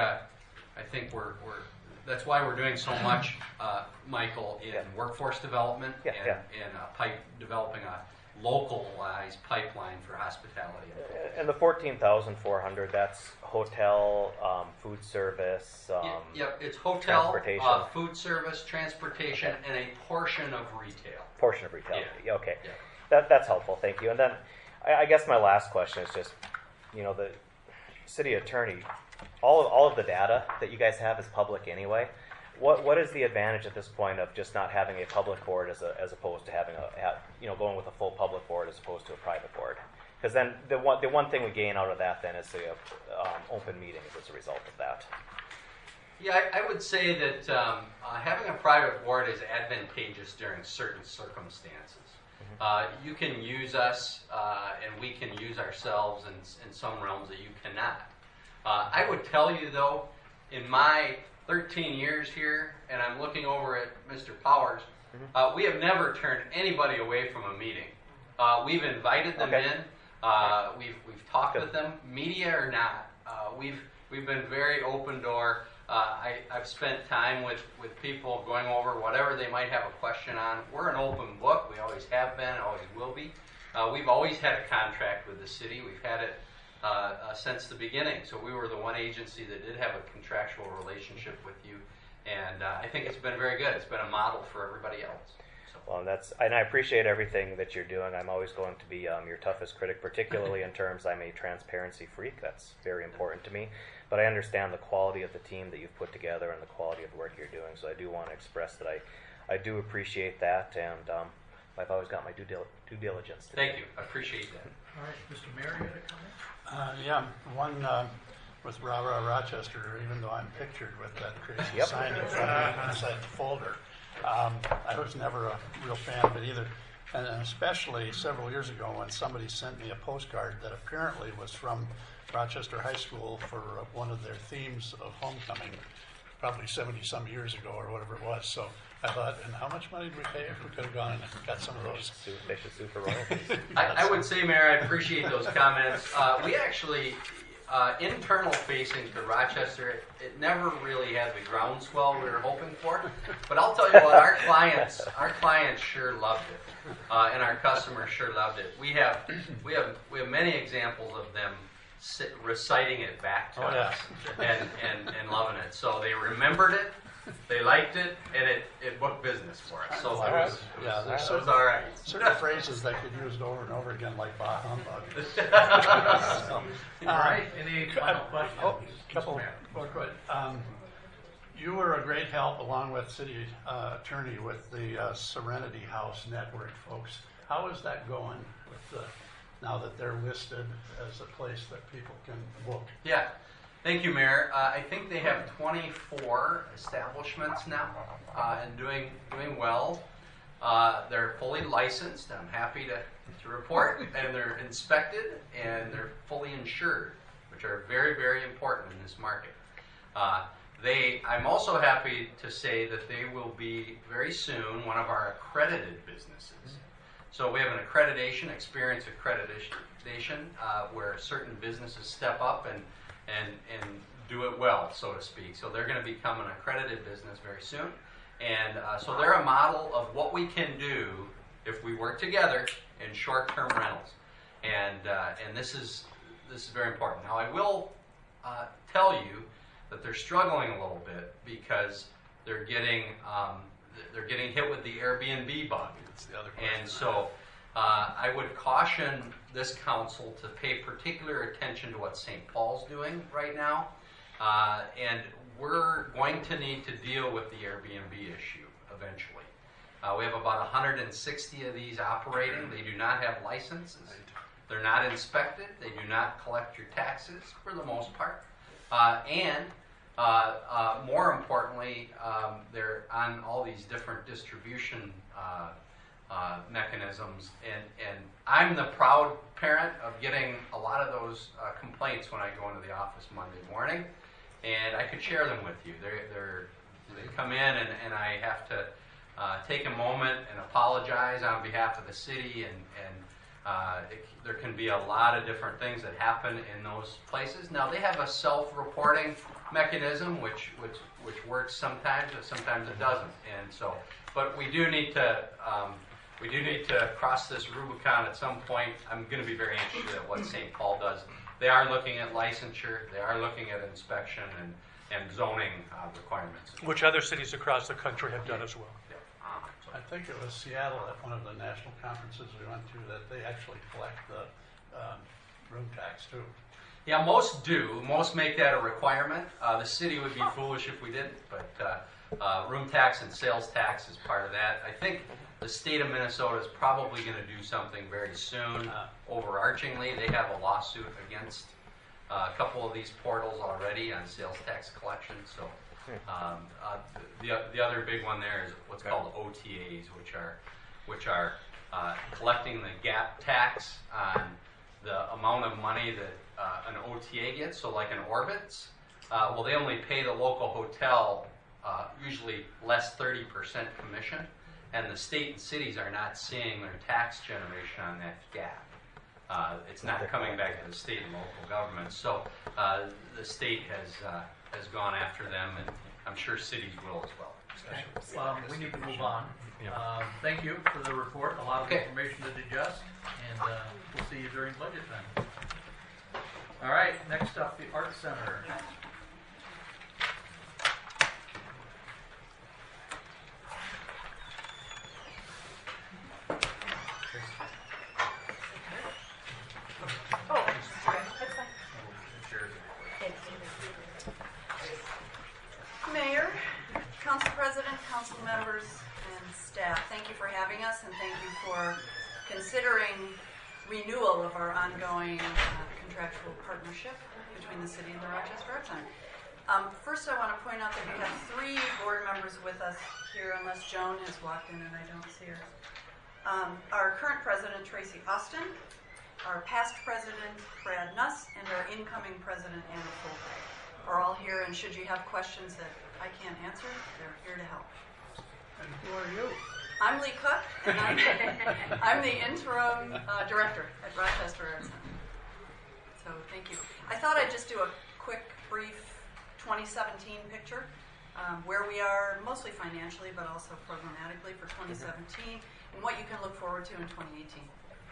that's why we're doing so much, Michael, in workforce development and developing a localized pipeline for hospitality. And the 14,400, that's hotel, food service. It's hotel, transportation. Food service, transportation, and a portion of retail. Portion of retail. Yeah. Okay. Yeah. That's helpful. Thank you. And then I guess my last question is just, the city attorney, all of the data that you guys have is public anyway. What is the advantage at this point of just not having a public board as opposed to having going with a full public board as opposed to a private board? Because then the one thing we gain out of that then is the open meetings as a result of that. Yeah, I would say that having a private board is advantageous during certain circumstances. You can use us, and we can use ourselves in some realms that you cannot. I would tell you, though, in my 13 years here, and I'm looking over at Mr. Powers, we have never turned anybody away from a meeting. We've invited them in. We've talked with them, media or not. We've been very open door. I've spent time with people going over whatever they might have a question on. We're an open book. We always have been, always will be. We've always had a contract with the city. We've had it since the beginning. So we were the one agency that did have a contractual relationship with you. And I think it's been very good. It's been a model for everybody else. Well, and I appreciate everything that you're doing. I'm always going to be your toughest critic, particularly in terms I'm a transparency freak. That's very important to me. But I understand the quality of the team that you've put together and the quality of the work you're doing. So I do want to express that I do appreciate that, and I've always got my due diligence to Thank you. I appreciate that. All right, Mr. Mayor, you had a comment? One with Rochester, even though I'm pictured with that crazy sign in front of me inside the folder. I was never a real fan of it either, and especially several years ago when somebody sent me a postcard that apparently was from Rochester High School for one of their themes of homecoming, probably 70-some years ago or whatever it was. So I thought, and how much money did we pay if we could have gone and got some of those? They should sue for royalties. I would say, Mayor, I appreciate those comments. We actually, internal facing to Rochester, it never really had the groundswell we were hoping for. But I'll tell you what, our clients sure loved it, and our customers sure loved it. We have many examples of them reciting it back to us and loving it. So they remembered it, they liked it, and it booked business for us. So it was all right. Certain phrases that could use over and over again, like bah humbug. All right, any final questions? Couple more quick. You were a great help, along with city attorney, with the Serenity House Network folks. How is that going with now that they're listed as a place that people can book? Yeah. Thank you, Mayor. I think they have 24 establishments now and doing well. They're fully licensed, I'm happy to report, and they're inspected, and they're fully insured, which are very, very important in this market. I'm also happy to say that they will be very soon one of our accredited businesses. So we have an accreditation, experience accreditation, where certain businesses step up and do it well, so to speak. So they're going to become an accredited business very soon. And so they're a model of what we can do if we work together in short-term rentals. And this is very important. Now, I will tell you that they're struggling a little bit because they're getting hit with the Airbnb bug. That's the other And so I would caution this council to pay particular attention to what St. Paul's doing right now. And we're going to need to deal with the Airbnb issue eventually. We have about 160 of these operating. They do not have licenses. They're not inspected. They do not collect your taxes for the most part. And More importantly, they're on all these different distribution mechanisms, and I'm the proud parent of getting a lot of those complaints when I go into the office Monday morning, and I could share them with you. They come in, and I have to take a moment and apologize on behalf of the city, and there can be a lot of different things that happen in those places. Now, they have a self-reporting mechanism, which works sometimes, but sometimes it doesn't. And so, but we do need to cross this Rubicon at some point. I'm going to be very interested at what St. Paul does. They are looking at licensure. They are looking at inspection and zoning requirements. Which other cities across the country have done as well. I think it was Seattle at one of the national conferences we went to that they actually collect the room tax too. Yeah, most do. Most make that a requirement. The city would be foolish if we didn't, but room tax and sales tax is part of that. I think the state of Minnesota is probably going to do something very soon. Overarchingly, they have a lawsuit against a couple of these portals already on sales tax collection. So the other big one there is what's called OTAs, which are collecting the gap tax on the amount of money that an OTA gets. So like an Orbitz, well, they only pay the local hotel usually less 30% commission, and the state and cities are not seeing their tax generation on that gap. It's not coming back to the state and local governments. So the state has gone after them, and I'm sure cities will as well. Well, we need to move on. Thank you for the report. A lot of information to digest, and we'll see you during budget time. All right, next up, the Art Center. Mayor, Council President, Council members, and staff, thank you for having us, and thank you for considering renewal of our ongoing contractual partnership between the city and the Rochester Art Center. First, I want to point out that we have 3 board members with us here, unless Joan has walked in and I don't see her. Our current president, Tracy Austin, our past president, Brad Nuss, and our incoming president, Anna Fulton, are all here, and should you have questions that I can't answer, they're here to help. And who are you? I'm Lee Cook, and I'm the interim director at Rochester Art Center. So thank you. I thought I'd just do a quick, brief 2017 picture, where we are mostly financially, but also programmatically for 2017, and what you can look forward to in 2018.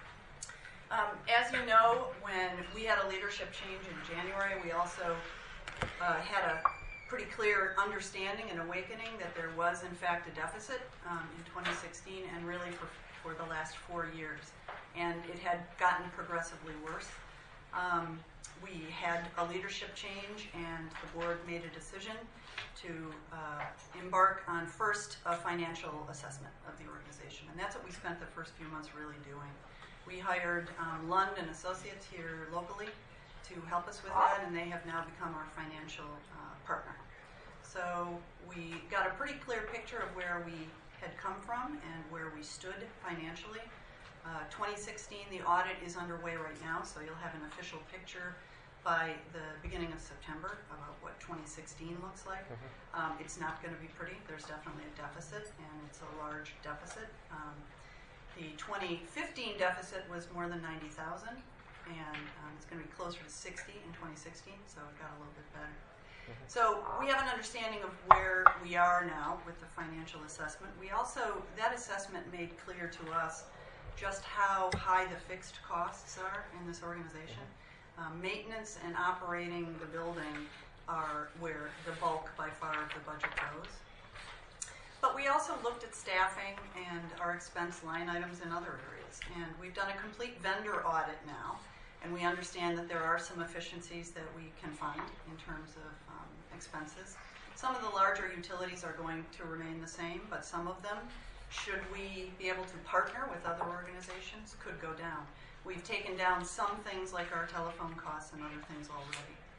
As you know, when we had a leadership change in January, we also had a pretty clear understanding and awakening that there was, in fact, a deficit in 2016 and really for the last 4 years. And it had gotten progressively worse. We had a leadership change, and the board made a decision to embark on first a financial assessment of the organization. And that's what we spent the first few months really doing. We hired Lund and Associates here locally to help us with that, and they have now become our financial partner. So we got a pretty clear picture of where we had come from and where we stood financially. 2016, the audit is underway right now, so you'll have an official picture by the beginning of September about what 2016 looks like. It's not going to be pretty. There's definitely a deficit, and it's a large deficit. The 2015 deficit was more than 90,000, and it's going to be closer to 60 in 2016, so it got a little bit better. So we have an understanding of where we are now with the financial assessment. We also, that assessment made clear to us just how high the fixed costs are in this organization. Maintenance and operating the building are where the bulk by far of the budget goes. But we also looked at staffing and our expense line items in other areas. And we've done a complete vendor audit now. And we understand that there are some efficiencies that we can find in terms of expenses. Some of the larger utilities are going to remain the same, but some of them, should we be able to partner with other organizations, could go down. We've taken down some things like our telephone costs and other things already.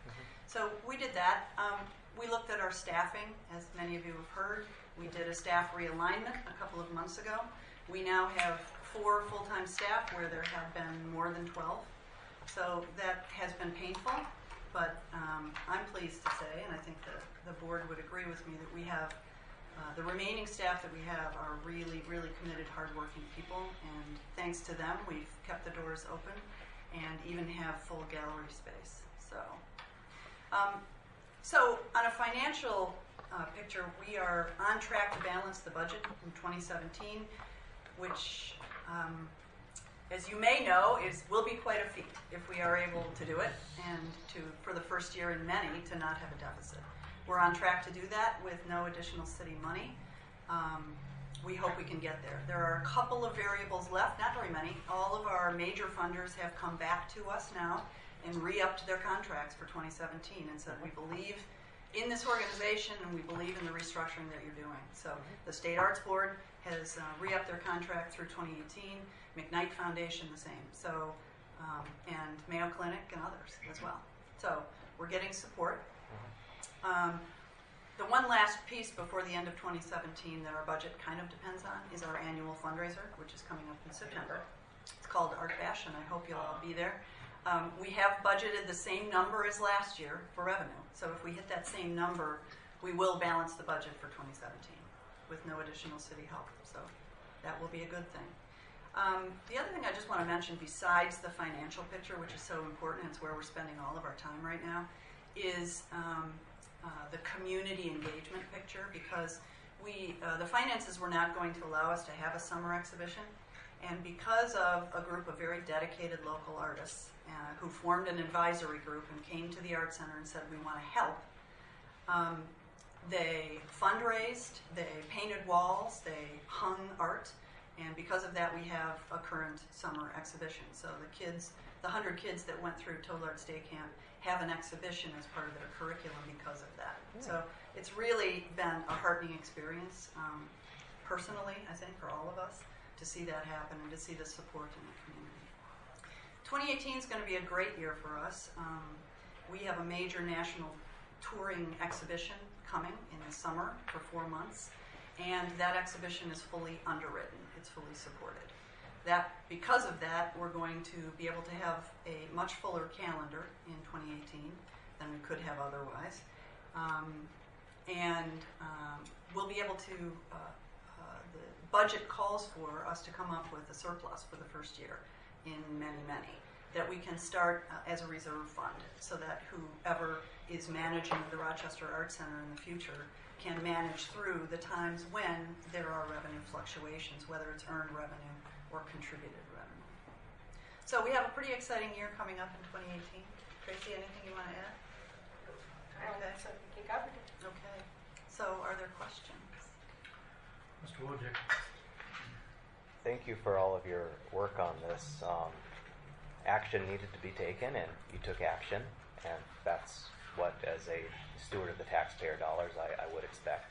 So we did that. We looked at our staffing, as many of you have heard. We did a staff realignment a couple of months ago. We now have 4 full-time staff where there have been more than 12. So that has been painful, but I'm pleased to say, and I think the board would agree with me, that we have the remaining staff that we have are really, really committed, hardworking people, and thanks to them, we've kept the doors open and even have full gallery space. So on a financial picture, we are on track to balance the budget in 2017, which, as you may know, will be quite a feat if we are able to do it, and for the first year in many, to not have a deficit. We're on track to do that with no additional city money. We hope we can get there. There are a couple of variables left, not very many. All of our major funders have come back to us now and re-upped their contracts for 2017 and said, we believe in this organization and we believe in the restructuring that you're doing. So the State Arts Board has re-upped their contract through 2018, McKnight Foundation the same, so and Mayo Clinic and others as well. So we're getting support. The one last piece before the end of 2017 that our budget kind of depends on is our annual fundraiser, which is coming up in September. It's called Art Bash, and I hope you'll all be there. We have budgeted the same number as last year for revenue. So if we hit that same number, we will balance the budget for 2017 with no additional city help. So that will be a good thing. The other thing I just want to mention, besides the financial picture, which is so important, it's where we're spending all of our time right now, is the community engagement picture, because the finances were not going to allow us to have a summer exhibition. And because of a group of very dedicated local artists who formed an advisory group and came to the Art Center and said, we want to help, they fundraised, they painted walls, they hung art, and because of that we have a current summer exhibition. So the 100 kids that went through Total Arts Day Camp have an exhibition as part of their curriculum because of that. So it's really been a heartening experience, personally, I think, for all of us, to see that happen and to see the support in the community. 2018 is going to be a great year for us. We have a major national touring exhibition coming in the summer for 4 months, and that exhibition is fully underwritten. It's fully supported. Because of that, we're going to be able to have a much fuller calendar in 2018 than we could have otherwise. We'll be able to, the budget calls for us to come up with a surplus for the first year in many, that we can start as a reserve fund so that whoever is managing the Rochester Art Center in the future can manage through the times when there are revenue fluctuations, whether it's earned revenue or contributed revenue. So we have a pretty exciting year coming up in 2018. Tracy, anything you want to add? Okay. So I think you covered it. Okay. So are there questions? Mr. Wojcik. Thank you for all of your work on this. Action needed to be taken, and you took action, and that's what, as a steward of the taxpayer dollars, I would expect.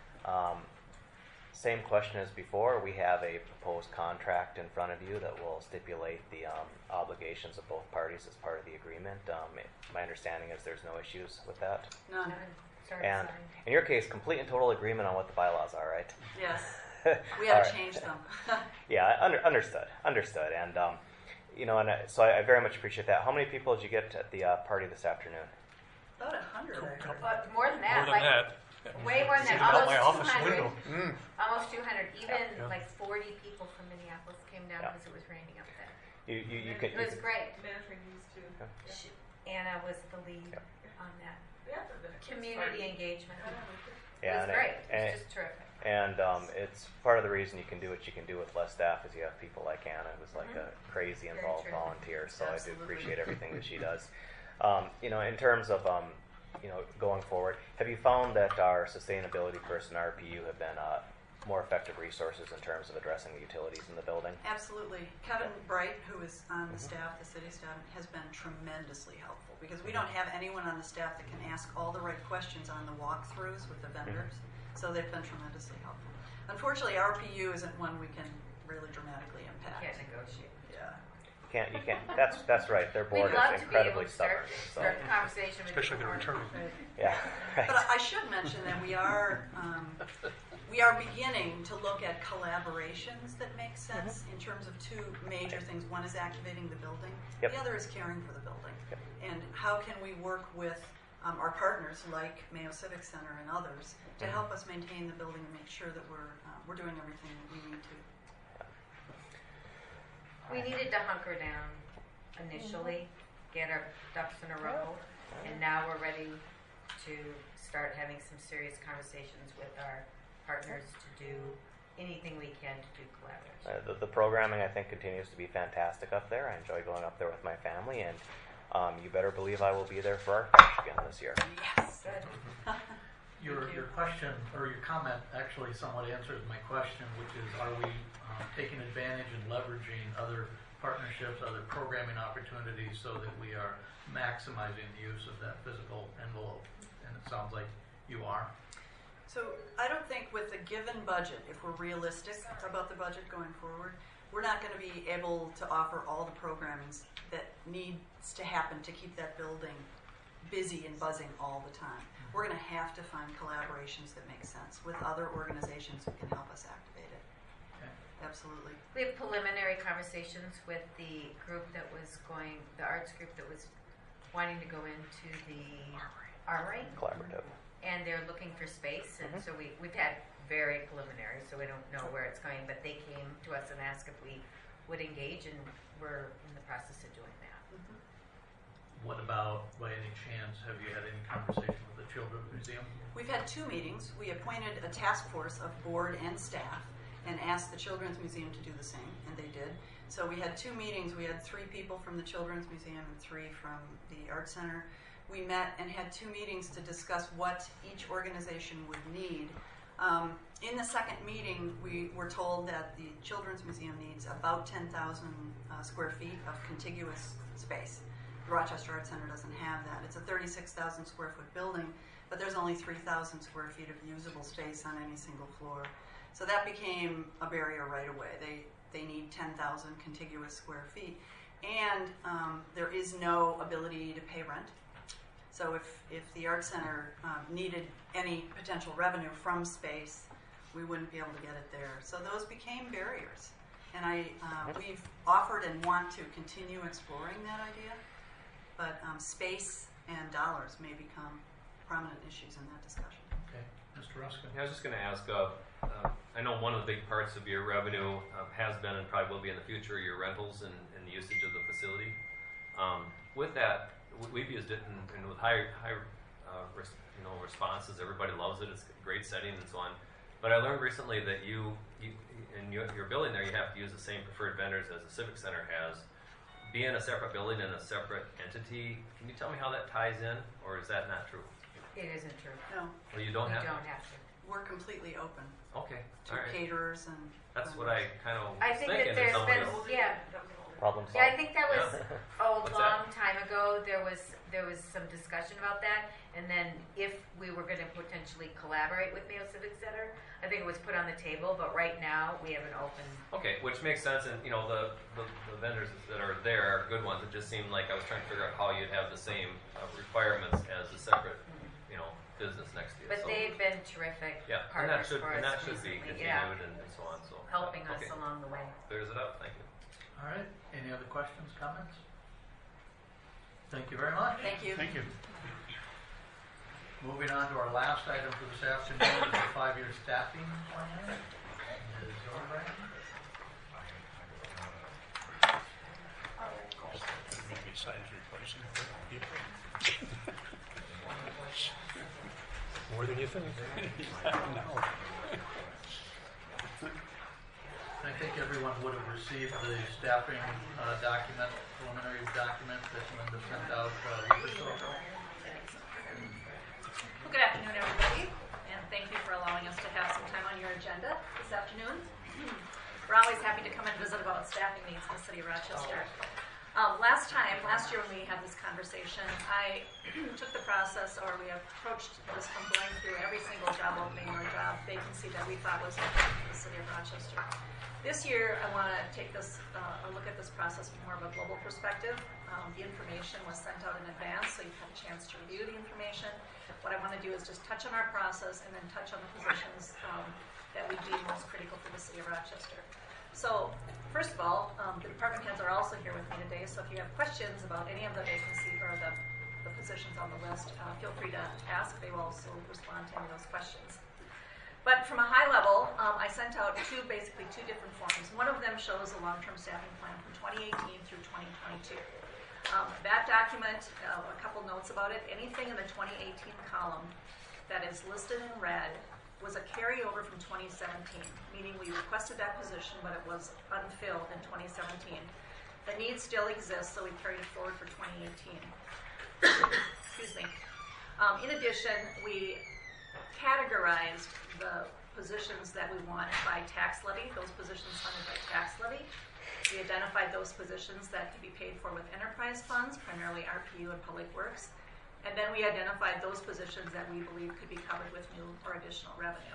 Same question as before. We have a proposed contract in front of you that will stipulate the obligations of both parties as part of the agreement. My understanding is there's no issues with that. None. And in your case, complete and total agreement on what the bylaws are, right? Yes. We haven't Right. changed them. Yeah, understood. And so I very much appreciate that. How many people did you get at the party this afternoon? About 100. I heard. But more than that, More than that. way more than Sitting that. out my office Almost 200. window. Almost 200. Even Yeah. like 40 people from Minneapolis came down Yeah. because it was raining up there. You could. It was great. Yeah. Anna was the lead Yep. on that. Community engagement. Yeah, It was great. It and- was just terrific. And it's part of the reason you can do what you can do with less staff is you have people like Anna, who's like a crazy Very involved true. volunteer. So I do Absolutely. appreciate everything that she does. In terms of going forward, have you found that our sustainability person, RPU, have been more effective resources in terms of addressing the utilities in the building? Absolutely. Kevin Bright, who is on the staff, the city staff, has been tremendously helpful because we don't have anyone on the staff that can ask all the right questions on the walkthroughs with the vendors. So they've been tremendously helpful. Unfortunately, RPU isn't one we can really dramatically impact. Can't negotiate. Yeah. You can't. That's right. Their board We'd love is to be able incredibly to start stubborn. a conversation with Especially the the return. Yeah. Right. But I should mention that we are beginning to look at collaborations that make sense in terms of two major things. One is activating the building. Yep. The other is caring for the building. Yep. And how can we work with our partners like Mayo Civic Center and others to help us maintain the building and make sure that we're doing everything that we need to. We needed to hunker down initially, get our ducks in a row, and now we're ready to start having some serious conversations with our partners to do anything we can to do collaboration. The programming, I think, continues to be fantastic up there. I enjoy going up there with my family, and you better believe I will be there for our finish again this year. Yes. Good. Your question, or your comment, actually somewhat answers my question, which is, are we taking advantage and leveraging other partnerships, other programming opportunities, so that we are maximizing the use of that physical envelope? And it sounds like you are. So I don't think with the given budget, if we're realistic about the budget going forward, we're not going to be able to offer all the programs that needs to happen to keep that building busy and buzzing all the time. We're going to have to find collaborations that make sense with other organizations who can help us activate it. Okay. Absolutely. We have preliminary conversations with the group that was going, the arts group that was wanting to go into the Armory. Collaborative. And they're looking for space, and so we've had very preliminary, so we don't know where it's going, but they came to us and asked if we would engage, and we're in the process of doing that. What about, by any chance, have you had any conversation with the Children's Museum? We've had 2 meetings. We appointed a task force of board and staff and asked the Children's Museum to do the same, and they did. So we had 2 meetings. We had 3 people from the Children's Museum and 3 from the Art Center. We met and had 2 meetings to discuss what each organization would need. In the second meeting, we were told that the Children's Museum needs about 10,000 square feet of contiguous space. The Rochester Art Center doesn't have that. It's a 36,000 square foot building, but there's only 3,000 square feet of usable space on any single floor. So that became a barrier right away. They need 10,000 contiguous square feet. And there is no ability to pay rent. So if the Art Center needed any potential revenue from space, we wouldn't be able to get it there. So those became barriers. And we've offered and want to continue exploring that idea, but space and dollars may become prominent issues in that discussion. Okay, Mr. Ruska. I was just going to ask, I know one of the big parts of your revenue has been and probably will be in the future your rentals and the usage of the facility. With that, we've used it and with high responses. Everybody loves it. It's a great setting and so on. But I learned recently that you in your building there, you have to use the same preferred vendors as the Civic Center has. Being a separate building and a separate entity, can you tell me how that ties in, or is that not true? It isn't true. No, Well, you don't We have don't to. have to. we're completely open Okay, to all right. caterers and That's what I kind of I was think thinking. that there's somebody been, else- yeah, Problem solved. yeah, I think that was Yeah. a What's long time ago. There was some discussion about that, and then if we were going to potentially collaborate with Mayo Civic Center, I think it was put on the table. But right now, we have an open. Okay, which makes sense, and the vendors that are there are good ones. It just seemed like I was trying to figure out how you'd have the same requirements as a separate, business next to you. But So, they've been terrific yeah, and that partners should for and us that should be recently. continued Yeah, and so on. So helping us okay. along the way. Clears it up. Thank you. All right, any other questions, comments? Thank you very much. thank you. Thank you. Moving on to our last item for this afternoon is the 5-year staffing plan. Ms. Overbrand. Maybe size replacing people. More than you think. No. I think everyone would have received the staffing document, preliminary document that Linda sent out a week or so ago. Well, good afternoon, everybody, and thank you for allowing us to have some time on your agenda this afternoon. We're always happy to come and visit about staffing needs in the city of Rochester. Last year when we had this conversation, I took the process, or we approached this from going through every single job opening or job vacancy that we thought was important for the city of Rochester. This year, I want to take this, a look at this process from more of a global perspective. The information was sent out in advance, so you've had a chance to review the information. What I want to do is just touch on our process and then touch on the positions that we deem most critical for the city of Rochester. So, first of all, the department heads are also here with me today, so if you have questions about any of the vacancy or the positions on the list, feel free to ask. They will also respond to any of those questions. But from a high level, I sent out basically two different forms. One of them shows a long-term staffing plan from 2018 through 2022. That document, a couple notes about it, anything in the 2018 column that is listed in red was a carryover from 2017, meaning we requested that position, but it was unfilled in 2017. The need still exists, so we carried it forward for 2018. Excuse me. In addition, we categorized the positions that we want by tax levy, those positions funded by tax levy. We identified those positions that could be paid for with enterprise funds, primarily RPU and Public Works. And then we identified those positions that we believe could be covered with new or additional revenue.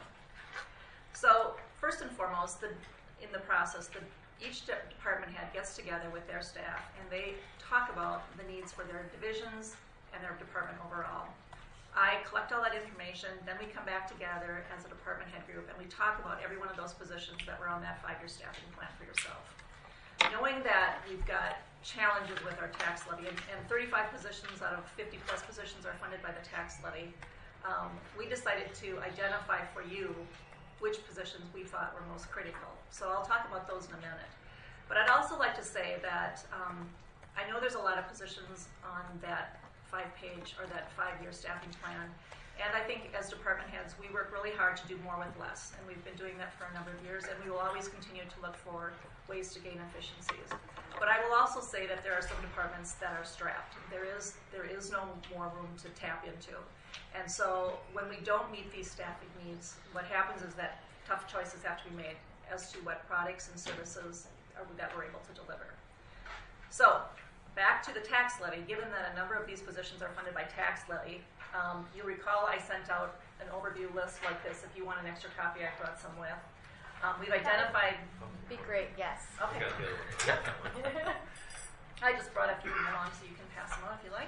So first and foremost, in the process, each department head gets together with their staff and they talk about the needs for their divisions and their department overall. I collect all that information, then we come back together as a department head group and we talk about every one of those positions that were on that 5-year staffing plan for yourself. Knowing that we've got challenges with our tax levy, and 35 positions out of 50 plus positions are funded by the tax levy, we decided to identify for you which positions we thought were most critical. So I'll talk about those in a minute. But I'd also like to say that I know there's a lot of positions on that 5-page or that 5-year staffing plan. And I think as department heads, we work really hard to do more with less. And we've been doing that for a number of years, and we will always continue to look for ways to gain efficiencies. But I will also say that there are some departments that are strapped. There is no more room to tap into. And so when we don't meet these staffing needs, what happens is that tough choices have to be made as to what products and services that we're able to deliver. So back to the tax levy, given that a number of these positions are funded by tax levy, you'll recall I sent out an overview list like this. If you want an extra copy, I brought some with. We've identified... Be great, yes. Okay. I just brought a few along so you can pass them on if you like.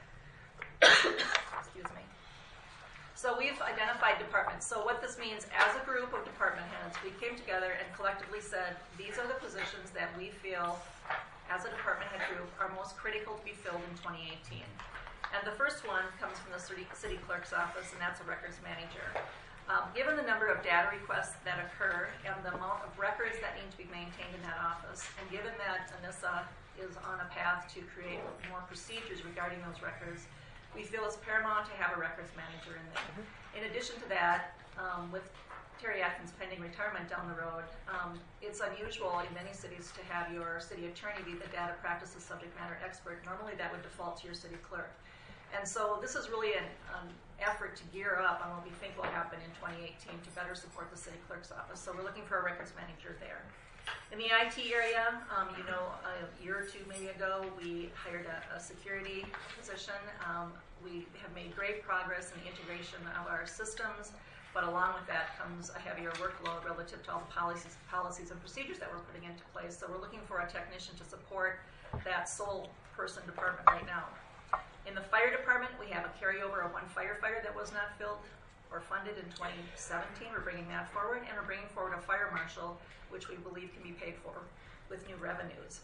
Excuse me. So we've identified departments. So what this means, as a group of department heads, we came together and collectively said, these are the positions that we feel, as a department head group, are most critical to be filled in 2018. And the first one comes from the city clerk's office, and that's a records manager. Given the number of data requests that occur and the amount of records that need to be maintained in that office, and given that Anissa is on a path to create more procedures regarding those records, we feel it's paramount to have a records manager in there. In addition to that, with Terry Atkins' pending retirement down the road, it's unusual in many cities to have your city attorney be the data practices subject matter expert. Normally that would default to your city clerk. And so this is really an effort to gear up on what we think will happen in 2018 to better support the city clerk's office. So we're looking for a records manager there. In the IT area, a year or two maybe ago, we hired a security position. We have made great progress in the integration of our systems, but along with that comes a heavier workload relative to all the policies and procedures that we're putting into place. So we're looking for a technician to support that sole person department right now. In the fire department, we have a carryover of one firefighter that was not filled or funded in 2017. We're bringing that forward, and we're bringing forward a fire marshal, which we believe can be paid for with new revenues.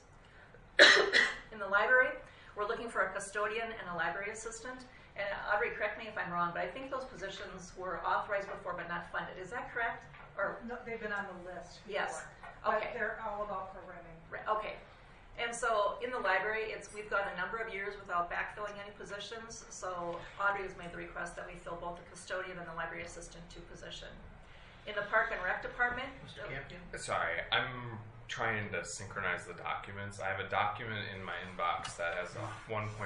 In the library, we're looking for a custodian and a library assistant. And Audrey, correct me if I'm wrong, but I think those positions were authorized before but not funded. Is that correct? Or No, they've been on the list before. Yes. But Okay. they're all about programming. Okay. And so in the library, we've got a number of years without backfilling any positions. So Audrey has made the request that we fill both the custodian and the library assistant position. In the park and rec department, Mr. Campion? Sorry, I'm trying to synchronize the documents. I have a document in my inbox that has a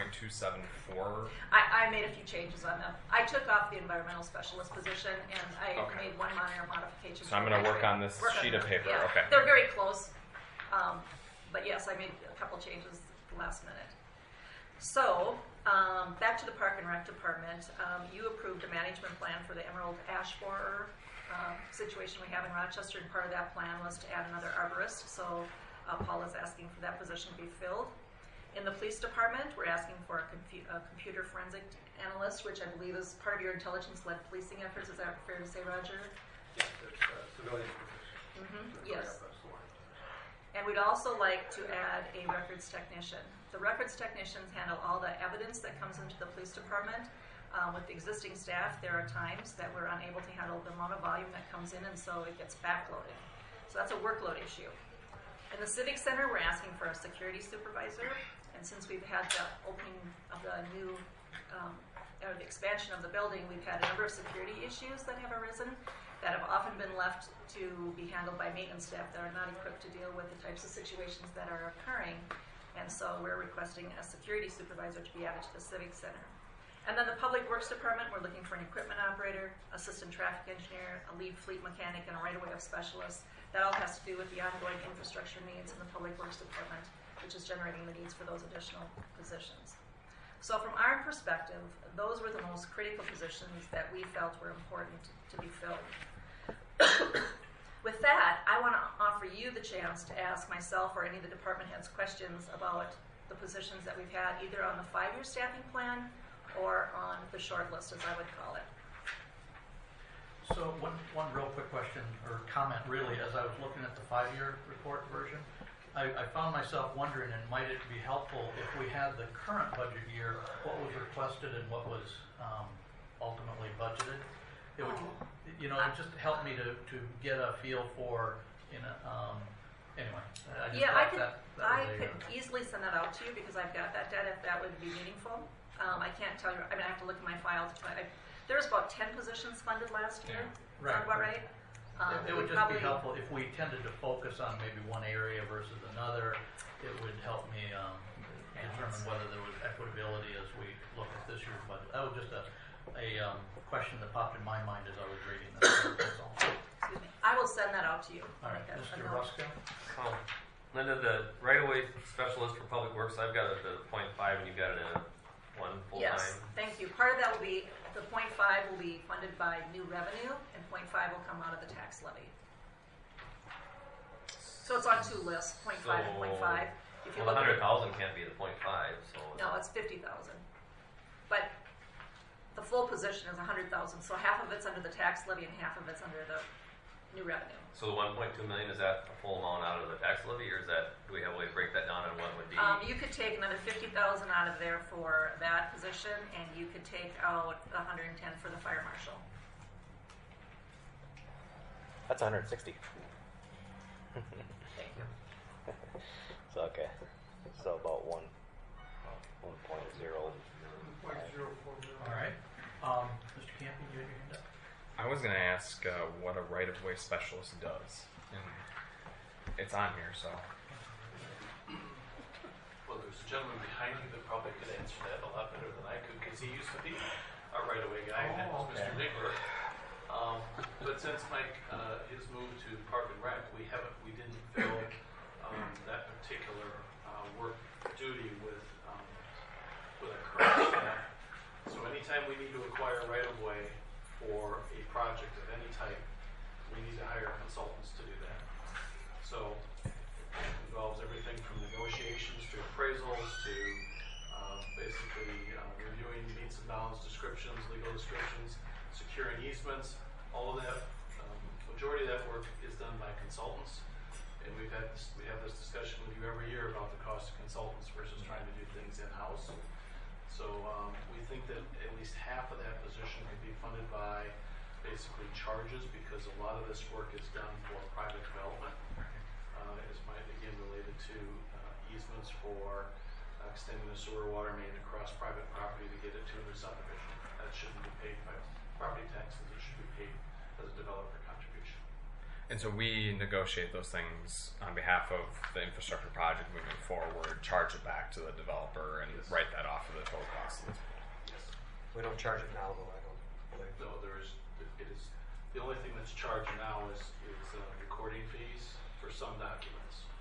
1.274. I made a few changes on them. I took off the environmental specialist position and I Okay. made one minor modification. So I'm going to work on this sheet of paper. Yeah. Okay. They're very close. But yes, I made a couple changes last minute. So, back to the Park and Rec Department. You approved a management plan for the emerald ash borer situation we have in Rochester, and part of that plan was to add another arborist. So, Paul is asking for that position to be filled. In the police department, we're asking for a computer forensic analyst, which I believe is part of your intelligence-led policing efforts. Is that fair to say, Roger? Yes, it's civilian position. Yes. And we'd also like to add a records technician. The records technicians handle all the evidence that comes into the police department. With the existing staff, there are times that we're unable to handle the amount of volume that comes in, and so it gets backloaded. So that's a workload issue. In the Civic Center, we're asking for a security supervisor. And since we've had the opening of the new, or the expansion of the building, we've had a number of security issues that have arisen that have often been left to be handled by maintenance staff that are not equipped to deal with the types of situations that are occurring. And so we're requesting a security supervisor to be added to the Civic Center. And then the Public Works Department, we're looking for an equipment operator, assistant traffic engineer, a lead fleet mechanic, and a right-of-way of specialist. That all has to do with the ongoing infrastructure needs in the Public Works Department, which is generating the needs for those additional positions. So from our perspective, those were the most critical positions that we felt were important to be filled. With that, I want to offer you the chance to ask myself or any of the department heads questions about the positions that we've had, either on the 5-year staffing plan or on the short list, as I would call it. So one real quick question or comment, really, as I was looking at the 5-year report version, I found myself wondering, and might it be helpful if we had the current budget year, what was requested and what was ultimately budgeted? It would, it just help me to get a feel for, anyway. I could easily send that out to you because I've got that data if that would be meaningful. I can't tell you, I have to look at my files. There was about 10 positions funded last year. Right. Sound about right? It would just be helpful if we tended to focus on maybe one area versus another. It would help me determine whether there was equitability as we look at this year's budget. That was just a question that popped in my mind as I was reading this. That's all. Excuse me. I will send that out to you. All right, Mr. Ruska. Linda, the right-of-way specialist for Public Works, I've got it at 0.5 and you've got it at 1 full-time. Yes, thank you. Part of that will be, the 0.5 will be funded by new revenue, and 0.5 will come out of the tax levy. So it's on 2 lists, 0.5 and 0.5. If you well, look 100,000 can't be the 0.5, so. No, it's 50,000. But the full position is 100,000, so half of it's under the tax levy and half of it's under the new revenue. So the 1.2 million, is that a full amount out of the tax levy, or is that, do we have a way to break that down on what would be? You could take another 50,000 out of there for that position, and you could take out 110 for the fire marshal. That's 160. Thank you. So okay. So about 1.0. 1.04. All right. Mr. Campy, you had your hand up. I was going to ask what a right-of-way specialist does. And it's on here, so. Well, there's a gentleman behind you that probably could answer that a lot better than I could because he used to be a right-of-way guy, and that was Mr. Niggler. But since Mike his move to Park and Rec, we didn't fill that particular work duty with our current staff. So anytime we need to acquire right-of-way for a project of any type, we need to hire consultants to do that. So it involves everything from negotiations to appraisals to basically reviewing meets and bounds descriptions, legal descriptions, securing easements. All of that, majority of that work is done by consultants. And we have this discussion with you every year about the cost of consultants versus trying to do things in-house. So we think that at least half of that position could be funded by basically charges because a lot of this work is done for private development. It might again related to easements for extending the sewer water main across private property to get it to a new subdivision. That shouldn't be paid by property taxes. It should be paid as a developer contribution. And so we negotiate those things on behalf of the infrastructure project moving forward, charge it back to the developer, and write that off of the total cost of this. Yes. We don't charge it now, though, I don't believe. No, it is, the only thing that's charged now is recording fees for some documents.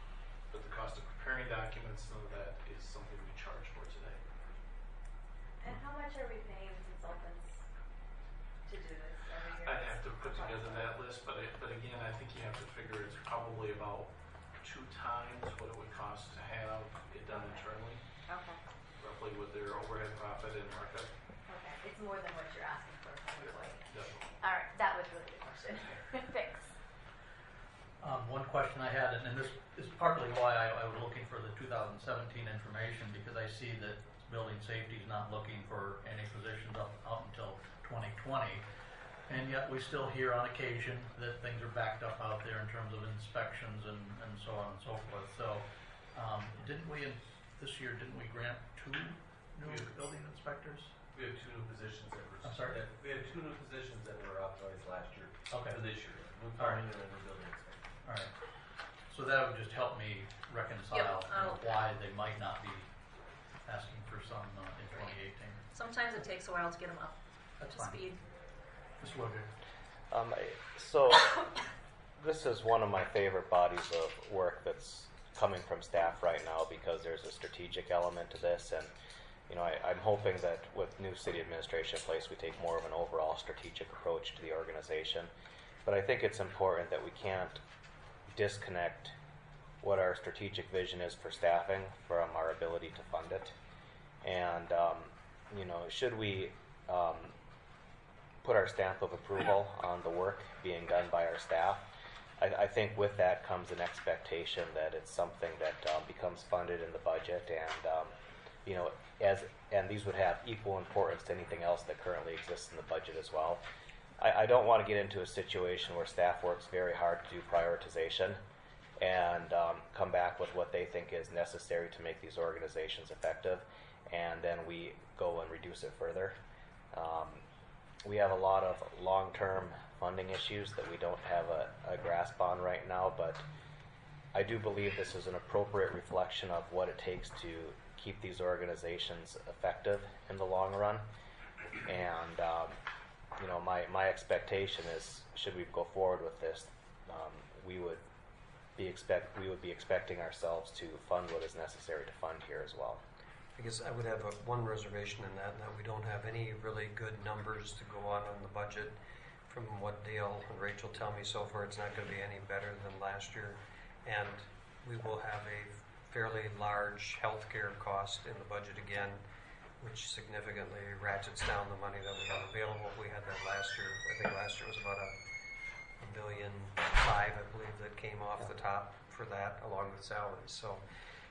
but the cost of preparing documents, none of that is something we charge for today. And how much are we paying consultants to do this every year? I'd have to put together that list, but again, I think you have to figure it's probably about 2 times what it would cost to have it done internally, Okay. roughly with their overhead profit and markup. Okay. It's more than what you're asking for per employee. Definitely. All right. That was really the question. Thanks. One question I had, and this is partly why I was looking for the 2017 information, because I see that building safety is not looking for any positions up until 2020. And yet we still hear on occasion that things are backed up out there in terms of inspections and so on and so forth. So this year, didn't we grant 2 new building inspectors? We have 2 new positions that were. I'm sorry? We had 2 new positions that were authorized last year. Okay. For this year. New All right. plumbing and then new building inspector. All right. So that would just help me reconcile why they might not be asking for some in 2018. Sometimes it takes a while to get them up That's to fine. speed. Mr. Woodard. So this is one of my favorite bodies of work that's coming from staff right now, because there's a strategic element to this, and I'm hoping that with new city administration in place, we take more of an overall strategic approach to the organization. But I think it's important that we can't disconnect what our strategic vision is for staffing from our ability to fund it. And should we put our stamp of approval on the work being done by our staff, I think with that comes an expectation that it's something that becomes funded in the budget, and and these would have equal importance to anything else that currently exists in the budget as well. I don't want to get into a situation where staff works very hard to do prioritization and come back with what they think is necessary to make these organizations effective, and then we go and reduce it further. We have a lot of long-term funding issues that we don't have a grasp on right now, but I do believe this is an appropriate reflection of what it takes to keep these organizations effective in the long run. And my expectation is, should we go forward with this, we would be expecting ourselves to fund what is necessary to fund here as well. I guess I would have one reservation in that we don't have any really good numbers to go on the budget. From what Dale and Rachel tell me so far, it's not going to be any better than last year. And we will have a fairly large healthcare cost in the budget again, which significantly ratchets down the money that we have available. We had that last year. I think last year was about $1.5 billion, I believe, that came off the top for that, along with salaries. So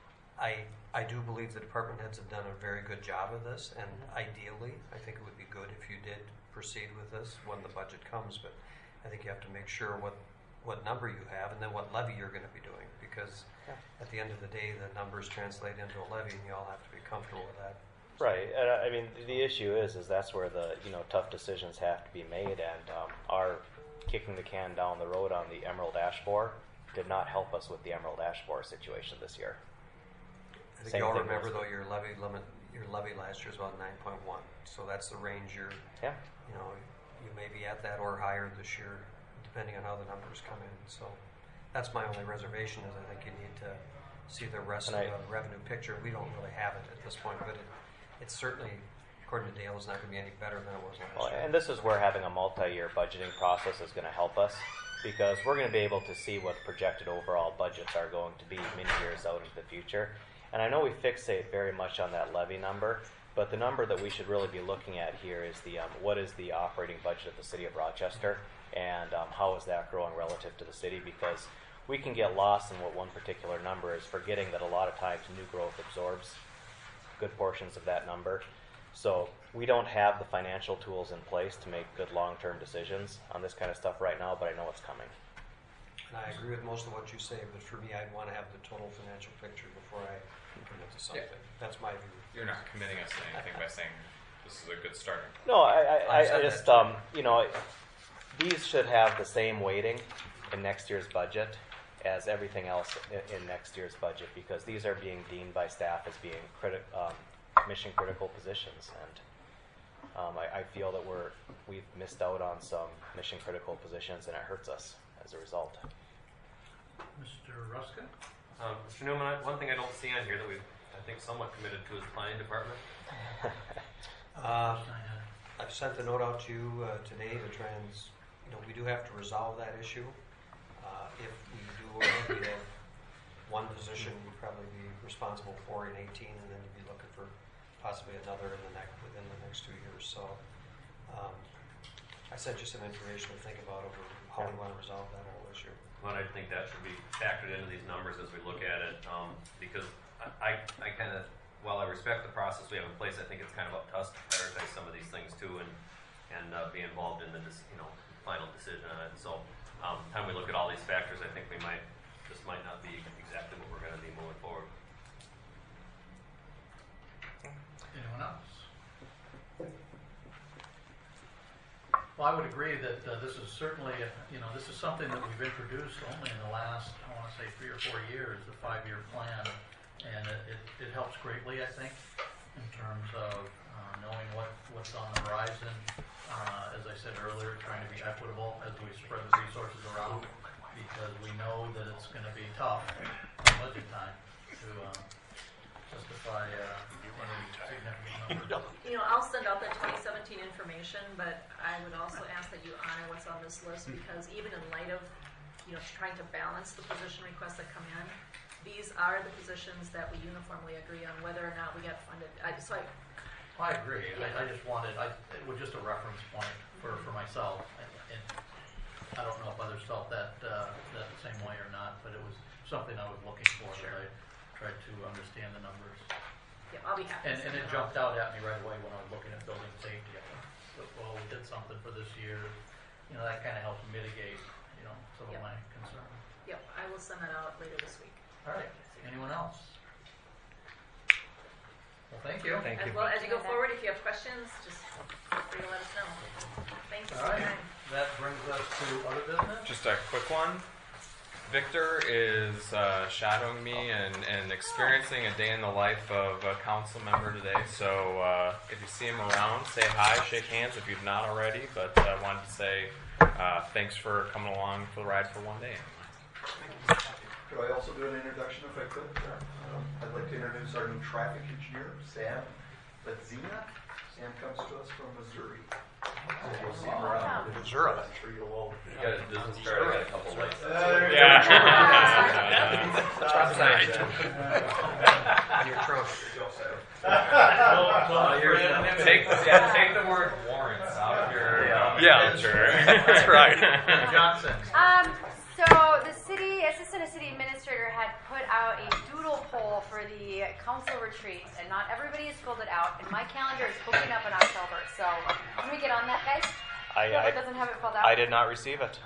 I do believe the department heads have done a very good job of this, and ideally, I think it would be good if you did proceed with this when the budget comes, but I think you have to make sure what number you have and then what levy you're going to be doing, because at the end of the day, the numbers translate into a levy, and you all have to be comfortable with that. Right. And I mean, the issue is that's where the tough decisions have to be made, and our kicking the can down the road on the Emerald Ash Borer did not help us with the Emerald Ash Borer situation this year. I think you all remember, though, your levy last year was about 9.1, so that's the range you're. Yeah. You may be at that or higher this year, depending on how the numbers come in. So that's my only reservation, is I think you need to see the rest of the revenue picture. We don't really have it at this point, but it's certainly, according to Dale, is not going to be any better than it was last year. And this is where having a multi-year budgeting process is going to help us, because we're going to be able to see what projected overall budgets are going to be many years out into the future. And I know we fixate very much on that levy number, but the number that we should really be looking at here is the what is the operating budget of the city of Rochester, and how is that growing relative to the city, because we can get lost in what one particular number is, forgetting that a lot of times new growth absorbs good portions of that number. So we don't have the financial tools in place to make good long-term decisions on this kind of stuff right now, but I know it's coming. And I agree with most of what you say, but for me, I'd want to have the total financial picture before I commit to something. Yeah. That's my view. You're not committing us to anything by saying this is a good starting point. No, I just, these should have the same weighting in next year's budget as everything else in next year's budget, because these are being deemed by staff as being mission critical positions, and I feel that we've missed out on some mission critical positions, and it hurts us as a result. Mr. Ruska? Mr. Newman, one thing I don't see on here that we've, I think, somewhat committed to is the planning department. I've sent the note out to you today to try and, we do have to resolve that issue. If we do, we have one position we'd probably be responsible for in 18, and then you'd be looking for possibly another within the next 2 years. So I sent you some information to think about over how we want to resolve that whole issue. Well, I think that should be factored into these numbers as we look at it, because I kind of, while I respect the process we have in place, I think it's kind of up to us to prioritize some of these things too, and be involved in the final decision on it. So, time we look at all these factors, I think this might not be exactly what we're going to be moving forward. Anyone else? Well, I would agree that this is certainly, this is something that we've introduced only in the last, I want to say 3 or 4 years, the 5-year plan, and it helps greatly, I think, in terms of knowing what's on the horizon. As I said earlier, trying to be equitable as we spread the resources around, because we know that it's going to be tough on budget time to justify any significant numbers. I'll send out that 2017 information, but I would also ask that you honor what's on this list, because even in light of, trying to balance the position requests that come in, these are the positions that we uniformly agree on whether or not we get funded. I agree. I just wanted, it was just a reference point for myself, and I don't know if others felt that the same way or not, but it was something I was looking for. Sure. I tried to understand the numbers. Yeah, I'll be happy. And it jumped out at me right away when I was looking at building safety. I thought, well, we did something for this year. That kind of helps mitigate, some of my concerns. Yep, I will send that out later this week. All right. Anyone else? Well, thank you. Well, as you go forward, if you have questions, just feel free to let us know. Thank you All for right. your time. That brings us to other business. Just a quick one. Victor is shadowing me and experiencing a day in the life of a council member today. So if you see him around, say hi, shake hands if you've not already. But I wanted to say thanks for coming along for the ride for one day. Could I also do an introduction if I could? I'd like to introduce our new traffic engineer, Sam Badzina. Sam comes to us from Missouri. You'll see him around. Missouri. I'm sure you'll all. You got a business card, I got a couple lights. On your trunk. Take the word warrants out of your sure. That's right. Johnson. So the assistant city administrator had put out a doodle poll for the council retreat, and not everybody has filled it out. And my calendar is booking up in October, so can we get on that, guys? Whoever doesn't have it filled out. I did not receive it.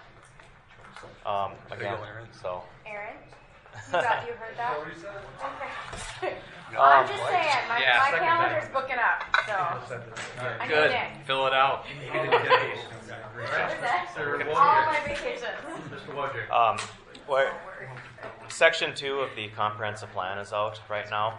Again, so. Aaron, you heard that? Okay. I'm just saying, my calendar's booking up, so I need Good. in. Fill it out. What is that? All my vacations. Mr. Wojcik. Section 2 of the comprehensive plan is out right now.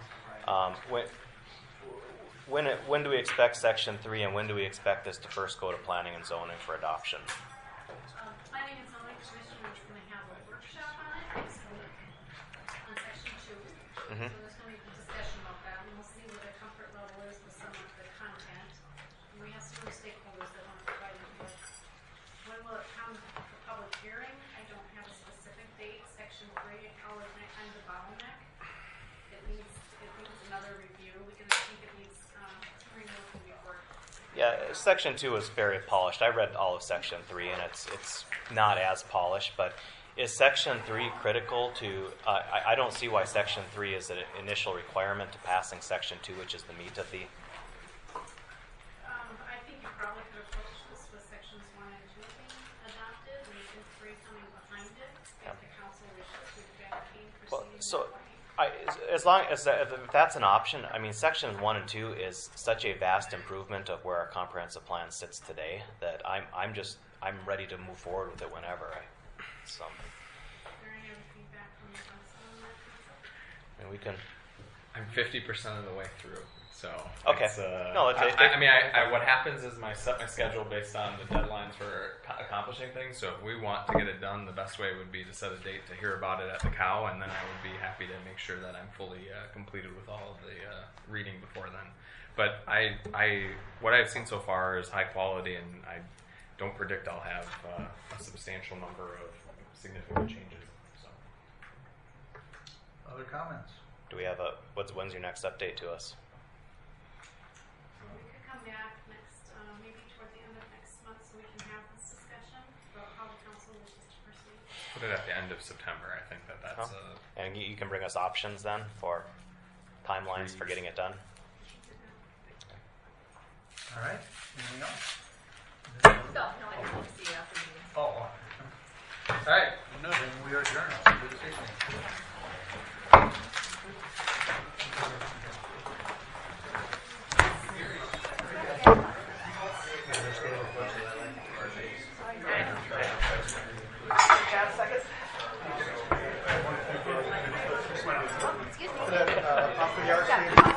When do we expect Section 3, and when do we expect this to first go to planning and zoning for adoption? Planning and zoning commission is going to have a workshop on it next week on Section 2. Mm-hmm. So there's going to be a discussion about that, and we'll see what the comfort level is with some of the content. And we have some stakeholders that want to provide input. When will it come to public hearing? I don't have a specific date. Section 3, always kind of the bottleneck. It needs another review because I think it needs removed before. Yeah, Section 2 is very polished. I read all of Section 3, and it's not as polished, but is Section 3 critical to, I don't see why Section 3 is an initial requirement to passing Section 2, which is the meat of the... I think you probably could approach this with Sections 1 and 2 being adopted, and 3 coming behind it, if the council wishes to advocate proceeding. So, as long as if that's an option, I mean, Sections 1 and 2 is such a vast improvement of where our comprehensive plan sits today that I'm ready to move forward with it whenever. Is there any other feedback from the council on that? And we can I'm 50% of the way through. So Okay. it's, No, I mean, what happens is I set my schedule based on the deadlines for accomplishing things. So if we want to get it done, the best way would be to set a date to hear about it at the cow, and then I would be happy to make sure that I'm fully completed with all of the reading before then. But what I've seen so far is high quality, and I don't predict I'll have a substantial number of significant changes. So. Other comments? Do we have when's your next update to us? We could come back next, maybe toward the end of next month, so we can have this discussion about how the council wishes to proceed. Put it at the end of September. I think that's. And you can bring us options then for timelines for getting it done. All right, anything else? No, I didn't want to see you after the meeting. Oh, all right, no, then we are adjourned. Good evening. Excuse me. Off the yard